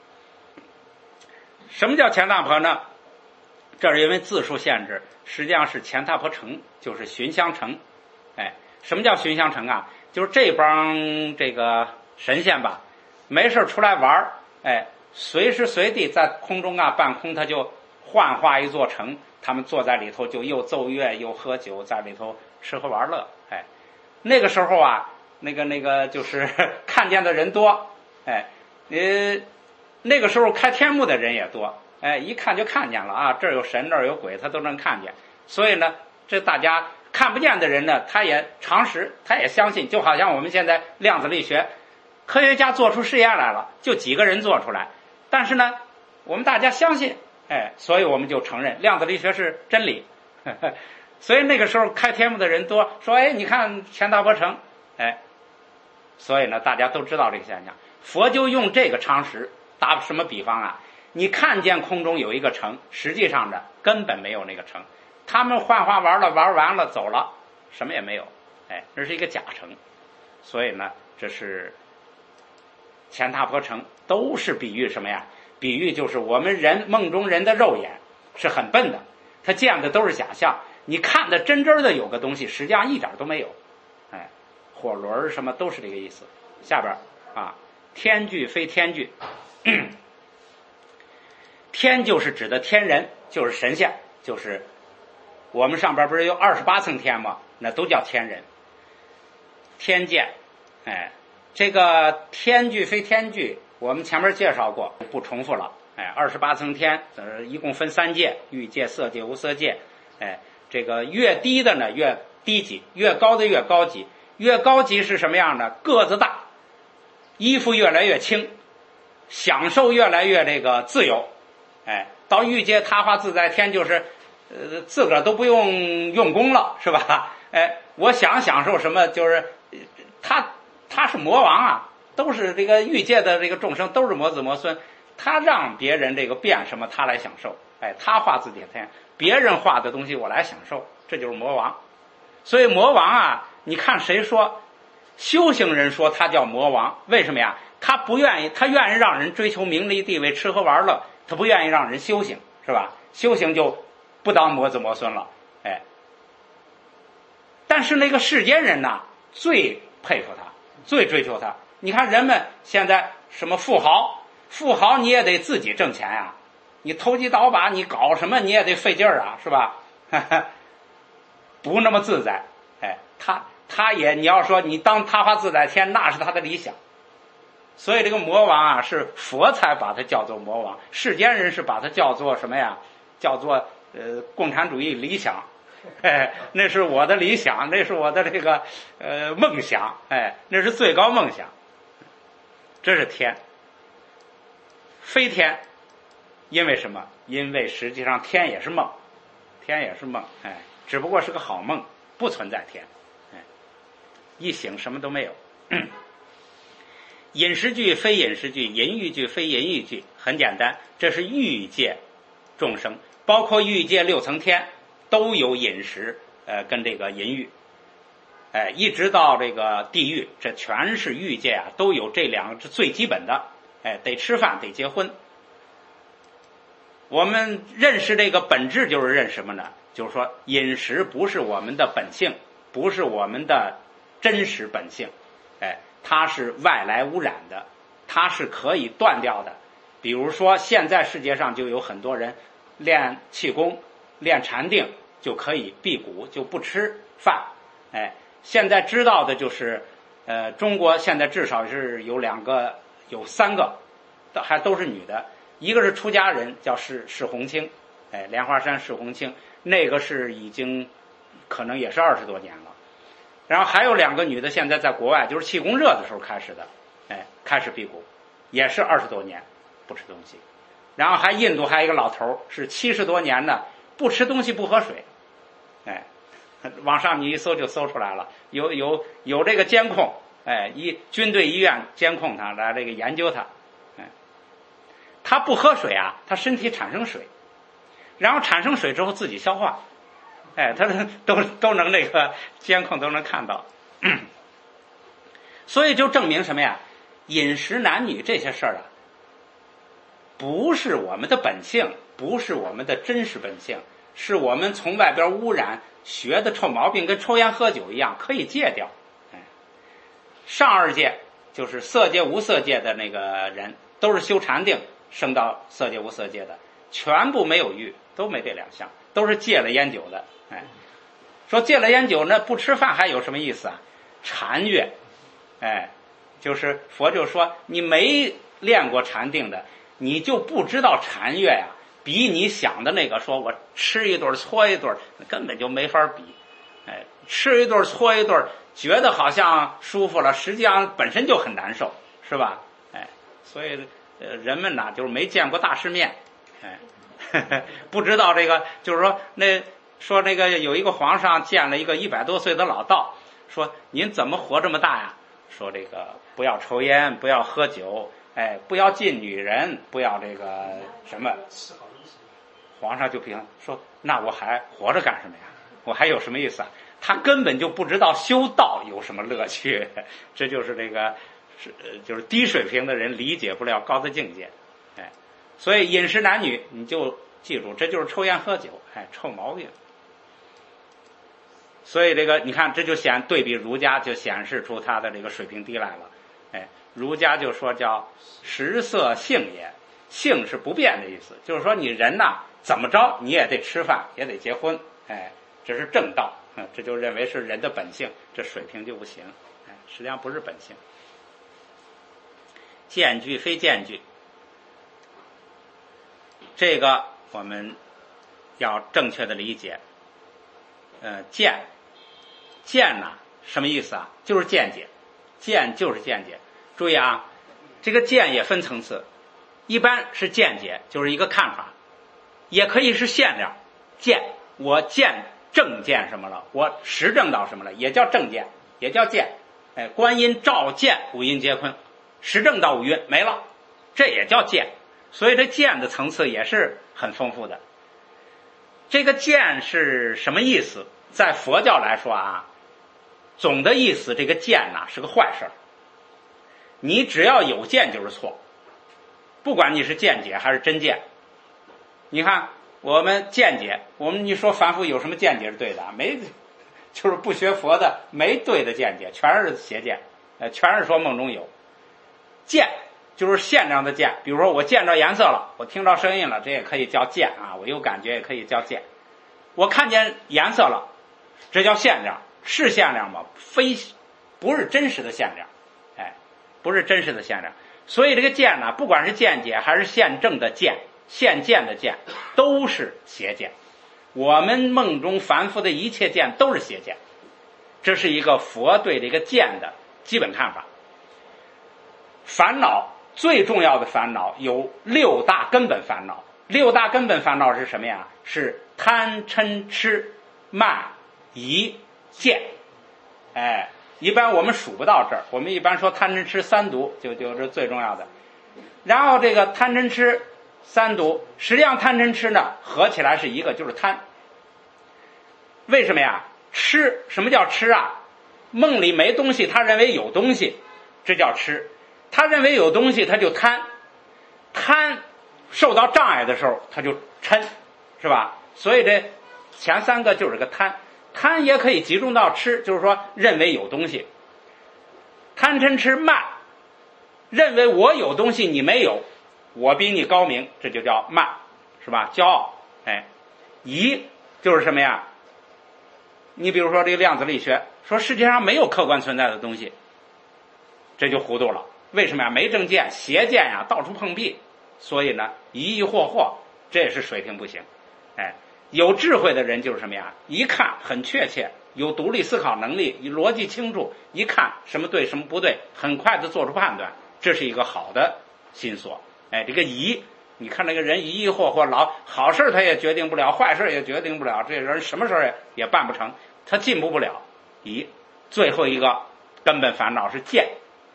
A: 什么叫前踏婆呢？这是因为字数限制，实际上是前踏婆城，就是寻香城。哎，什么叫寻香城啊？就是这帮这个神仙吧，没事出来玩，哎，随时随地在空中啊半空，他就幻化一座城，他们坐在里头就又奏乐又喝酒，在里头吃喝玩乐，哎。那个时候啊，那个那个就是看见的人多，哎，呃，那个时候开天幕的人也多，哎，一看就看见了啊，这儿有神，那儿有鬼，他都能看见。所以呢，这大家看不见的人呢，他也常识，他也相信，就好像我们现在量子力学，科学家做出实验来了，就几个人做出来，但是呢，我们大家相信，哎，所以我们就承认量子力学是真理。呵呵，所以那个时候开天幕的人多，说哎，你看前踏婆城，哎，所以呢，大家都知道这个现象。佛就用这个常识打什么比方啊？你看见空中有一个城，实际上呢根本没有那个城，他们幻化玩了，玩完了走了，什么也没有，哎，这是一个假城。所以呢，这是前踏婆城，都是比喻什么呀？比喻就是我们人梦中人的肉眼是很笨的，他见的都是假象。你看的真真的有个东西，实际上一点都没有。哎，火轮什么都是这个意思。下边啊，天具非天具，天就是指的天人，就是神仙，就是我们上边不是有二十八层天吗？那都叫天人。天界，哎，这个天具非天具，我们前面介绍过，不重复了。哎，二十八层天，呃，一共分三界：欲界、色界、无色界。哎。这个越低的呢越低级，越高的越高级。越高级是什么样的？个子大，衣服越来越轻，享受越来越这个自由。哎，到欲界他化自在天，就是呃自个儿都不用用功了，是吧？哎，我想享受什么，就是他他是魔王啊，都是这个欲界的这个众生都是魔子魔孙，他让别人这个变什么他来享受。哎，他化自己的天，别人画的东西我来享受，这就是魔王。所以魔王啊，你看谁说？修行人说他叫魔王，为什么呀？他不愿意，他愿意让人追求名利地位、吃喝玩乐，他不愿意让人修行，是吧？修行就不当魔子魔孙了，哎。但是那个世间人呐，最佩服他，最追求他。你看人们现在什么富豪，富豪你也得自己挣钱呀。你投机倒把，你搞什么你也得费劲儿啊，是吧？不那么自在。哎，他他也你要说你当他化自在天，那是他的理想。 所以这个魔王啊，是佛才把它叫做魔王，世间人是把它叫做什么呀？叫做呃共产主义理想，哎，那是我的理想，那是我的这个呃梦想，哎，那是最高梦想。这是天，非天，因为什么？因为实际上天也是梦，天也是梦，哎，只不过是个好梦，不存在天，哎，一醒什么都没有。饮食具非饮食具，淫欲具非淫欲具，很简单，这是欲界众生，包括欲界六层天都有饮食，呃，跟这个淫欲，哎，一直到这个地狱，这全是欲界啊，都有这两个是最基本的，哎，得吃饭，得结婚。我们认识这个本质就是认识什么呢？就是说饮食不是我们的本性，不是我们的真实本性，哎，它是外来污染的，它是可以断掉的。比如说现在世界上就有很多人练气功练禅定就可以辟谷，就不吃饭，哎，现在知道的就是呃，中国现在至少是有两个有三个还都是女的，一个是出家人叫释释红清，哎，莲花山释红清，那个是已经可能也是二十多年了。然后还有两个女的现在在国外，就是气功热的时候开始的，哎，开始辟谷，也是二十多年不吃东西。然后还印度还有一个老头是七十多年的不吃东西不喝水，哎，网上你一搜就搜出来了，有有有这个监控，哎，一军队医院监控他来这个研究他，哎，他不喝水啊，他身体产生水，然后产生水之后自己消化，哎，他都都能那个监控都能看到，所以就证明什么呀？饮食男女这些事儿啊，不是我们的本性，不是我们的真实本性，是我们从外边污染学的臭毛病，跟抽烟喝酒一样，可以戒掉。哎，上二界就是色界无色界的那个人，都是修禅定升到色界无色界的，全部没有欲，都没这两项，都是戒了烟酒的。哎，说戒了烟酒呢，不吃饭还有什么意思啊？禅悦，哎，就是佛就说你没练过禅定的，你就不知道禅悦呀，比你想的那个说我吃一顿搓一顿根本就没法比。哎，吃一顿搓一顿觉得好像舒服了，实际上本身就很难受，是吧？哎，所以呃人们呢就是没见过大世面，哎，呵呵，不知道这个，就是说那说那个有一个皇上见了一个一百多岁的老道，说您怎么活这么大呀？说这个不要抽烟，不要喝酒，哎，不要近女人，不要这个什么。皇上就评说，那我还活着干什么呀？我还有什么意思啊？他根本就不知道修道有什么乐趣，这就是这个是就是低水平的人理解不了高的境界，哎，所以饮食男女你就记住，这就是抽烟喝酒，哎，臭毛病。所以这个你看，这就显对比儒家，就显示出他的这个水平低来了。哎，儒家就说叫食色性也，性是不变的意思，就是说你人呐怎么着你也得吃饭，也得结婚，哎，这是正道，嗯，这就认为是人的本性，这水平就不行，哎，实际上不是本性。见具非见具，这个我们要正确的理解。呃，见见呐，什么意思啊？就是见解，见就是见解。注意啊，这个见也分层次，一般是见解，就是一个看法，也可以是现量。见，我见正见什么了，我实证到什么了，也叫正见，也叫见。哎，观音照见五阴皆空，实证到五蕴没了，这也叫见。所以这见的层次也是很丰富的。这个见是什么意思？在佛教来说啊，总的意思，这个见呐、啊、是个坏事。你只要有见就是错，不管你是见解还是真见。你看我们见解，我们你说凡夫有什么见解是对的？没，就是不学佛的没对的见解，全是邪见，呃，全是说梦中有。见就是现量的见，比如说我见着颜色了，我听着声音了，这也可以叫见啊，我有感觉也可以叫见。我看见颜色了，这叫现量，是现量吗？非，不是真实的现量。哎， 不是真实的现量。所以这个见呢，不管是见解还是现证的见，现见的见，都是邪见。我们梦中凡夫的一切见都是邪见，这是一个佛对这个见的基本看法。烦恼最重要的烦恼有六大根本烦恼，六大根本烦恼是什么呀？是贪嗔痴慢疑见。哎，一般我们数不到这儿，我们一般说贪嗔痴三毒就就是最重要的。然后这个贪嗔痴三毒，实际上贪嗔痴呢合起来是一个，就是贪。为什么呀？吃，什么叫吃啊？梦里没东西，他认为有东西，这叫吃。他认为有东西，他就贪。贪受到障碍的时候，他就嗔，是吧？所以这前三个就是个贪。贪也可以集中到吃，就是说认为有东西。贪嗔痴慢，认为我有东西你没有，我比你高明，这就叫慢，是吧？骄傲。哎，疑就是什么呀？你比如说这个量子力学说世界上没有客观存在的东西，这就糊涂了。为什么呀？没正见，邪见呀，到处碰壁，所以呢疑疑惑惑，这也是水平不行。哎，有智慧的人就是什么呀？一看很确切，有独立思考能力，逻辑清楚，一看什么对什么不对，很快的做出判断，这是一个好的心所。哎，这个疑，你看那个人疑疑惑惑，老好事他也决定不了，坏事也决定不了，这人什么事也也办不成，他进步不了。疑，最后一个根本烦恼是见，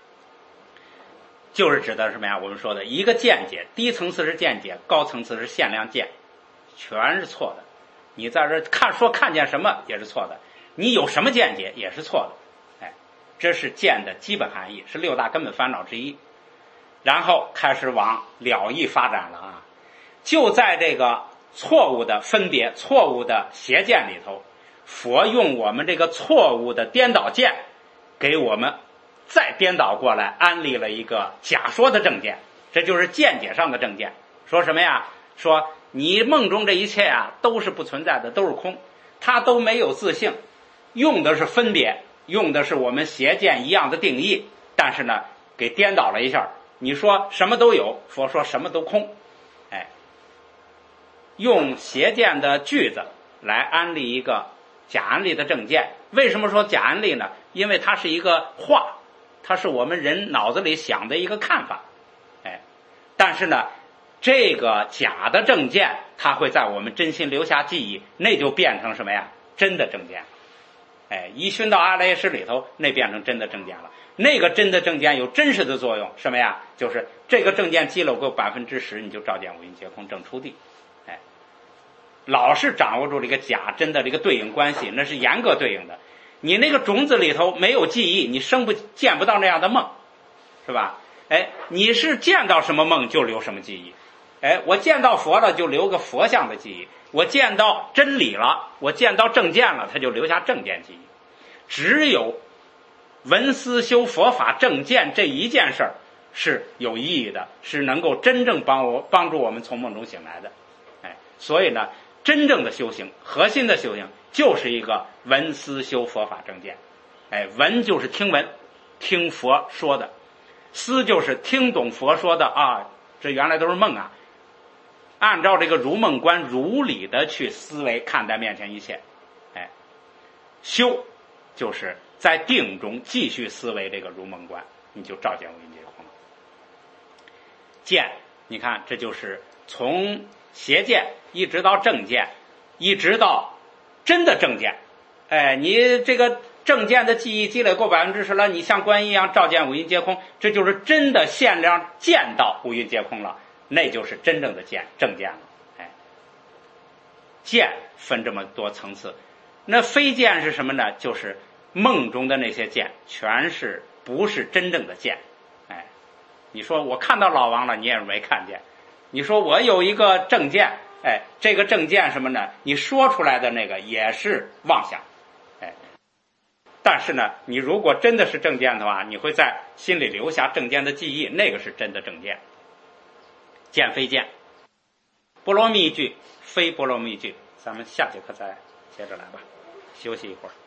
A: 就是指的什么呀？我们说的一个见解，低层次是见解，高层次是现量见，全是错的。你在这看说看见什么也是错的，你有什么见解也是错的。哎，这是见的基本含义，是六大根本烦恼之一。然后开始往了义发展了啊！就在这个错误的分别、错误的邪见里头，佛用我们这个错误的颠倒见，给我们再颠倒过来，安利了一个假说的正见，这就是见解上的正见。说什么呀？说你梦中这一切啊，都是不存在的，都是空，它都没有自性，用的是分别，用的是我们邪见一样的定义，但是呢，给颠倒了一下。你说什么都有，佛说什么都空。哎，用邪见的句子来安利一个假安利的正见。为什么说假安利呢？因为它是一个话，它是我们人脑子里想的一个看法。哎，但是呢，这个假的正见它会在我们真心留下记忆，那就变成什么呀？真的正见。哎，一熏到阿赖耶识里头，那变成真的正见了。那个真的正见有真实的作用，什么呀？就是这个正见积累够百分之十，你就照见五蕴皆空，正出地。哎，老是掌握住这个假真的这个对应关系，那是严格对应的。你那个种子里头没有记忆，你生不见不到那样的梦，是吧？哎，你是见到什么梦就留什么记忆。哎，我见到佛了就留个佛像的记忆，我见到真理了，我见到正见了，他就留下正见记忆。只有闻思修佛法正见这一件事儿是有意义的，是能够真正帮我帮助我们从梦中醒来的。哎，所以呢，真正的修行，核心的修行就是一个闻思修佛法正见。哎，闻就是听闻，听佛说的；思就是听懂佛说的啊，这原来都是梦啊。按照这个如梦观如理的去思维看待面前一切。哎，修就是在定中继续思维这个如梦观，你就照见无蕴皆空了。见，你看这就是从邪见一直到正见，一直到真的正见。哎，你这个正见的记忆积累够百分之十了，你像观音一样照见五蕴皆空，这就是真的限量见到五蕴皆空了，那就是真正的见正见了。哎，见分这么多层次，那非见是什么呢？就是梦中的那些见全是不是真正的见。哎，你说我看到老王了，你也没看见。你说我有一个正见，哎，这个正见什么呢？你说出来的那个也是妄想。哎，但是呢，你如果真的是正见的话，你会在心里留下正见的记忆，那个是真的正见。见非见，波罗蜜句非波罗蜜句，咱们下节课再接着来吧，休息一会儿。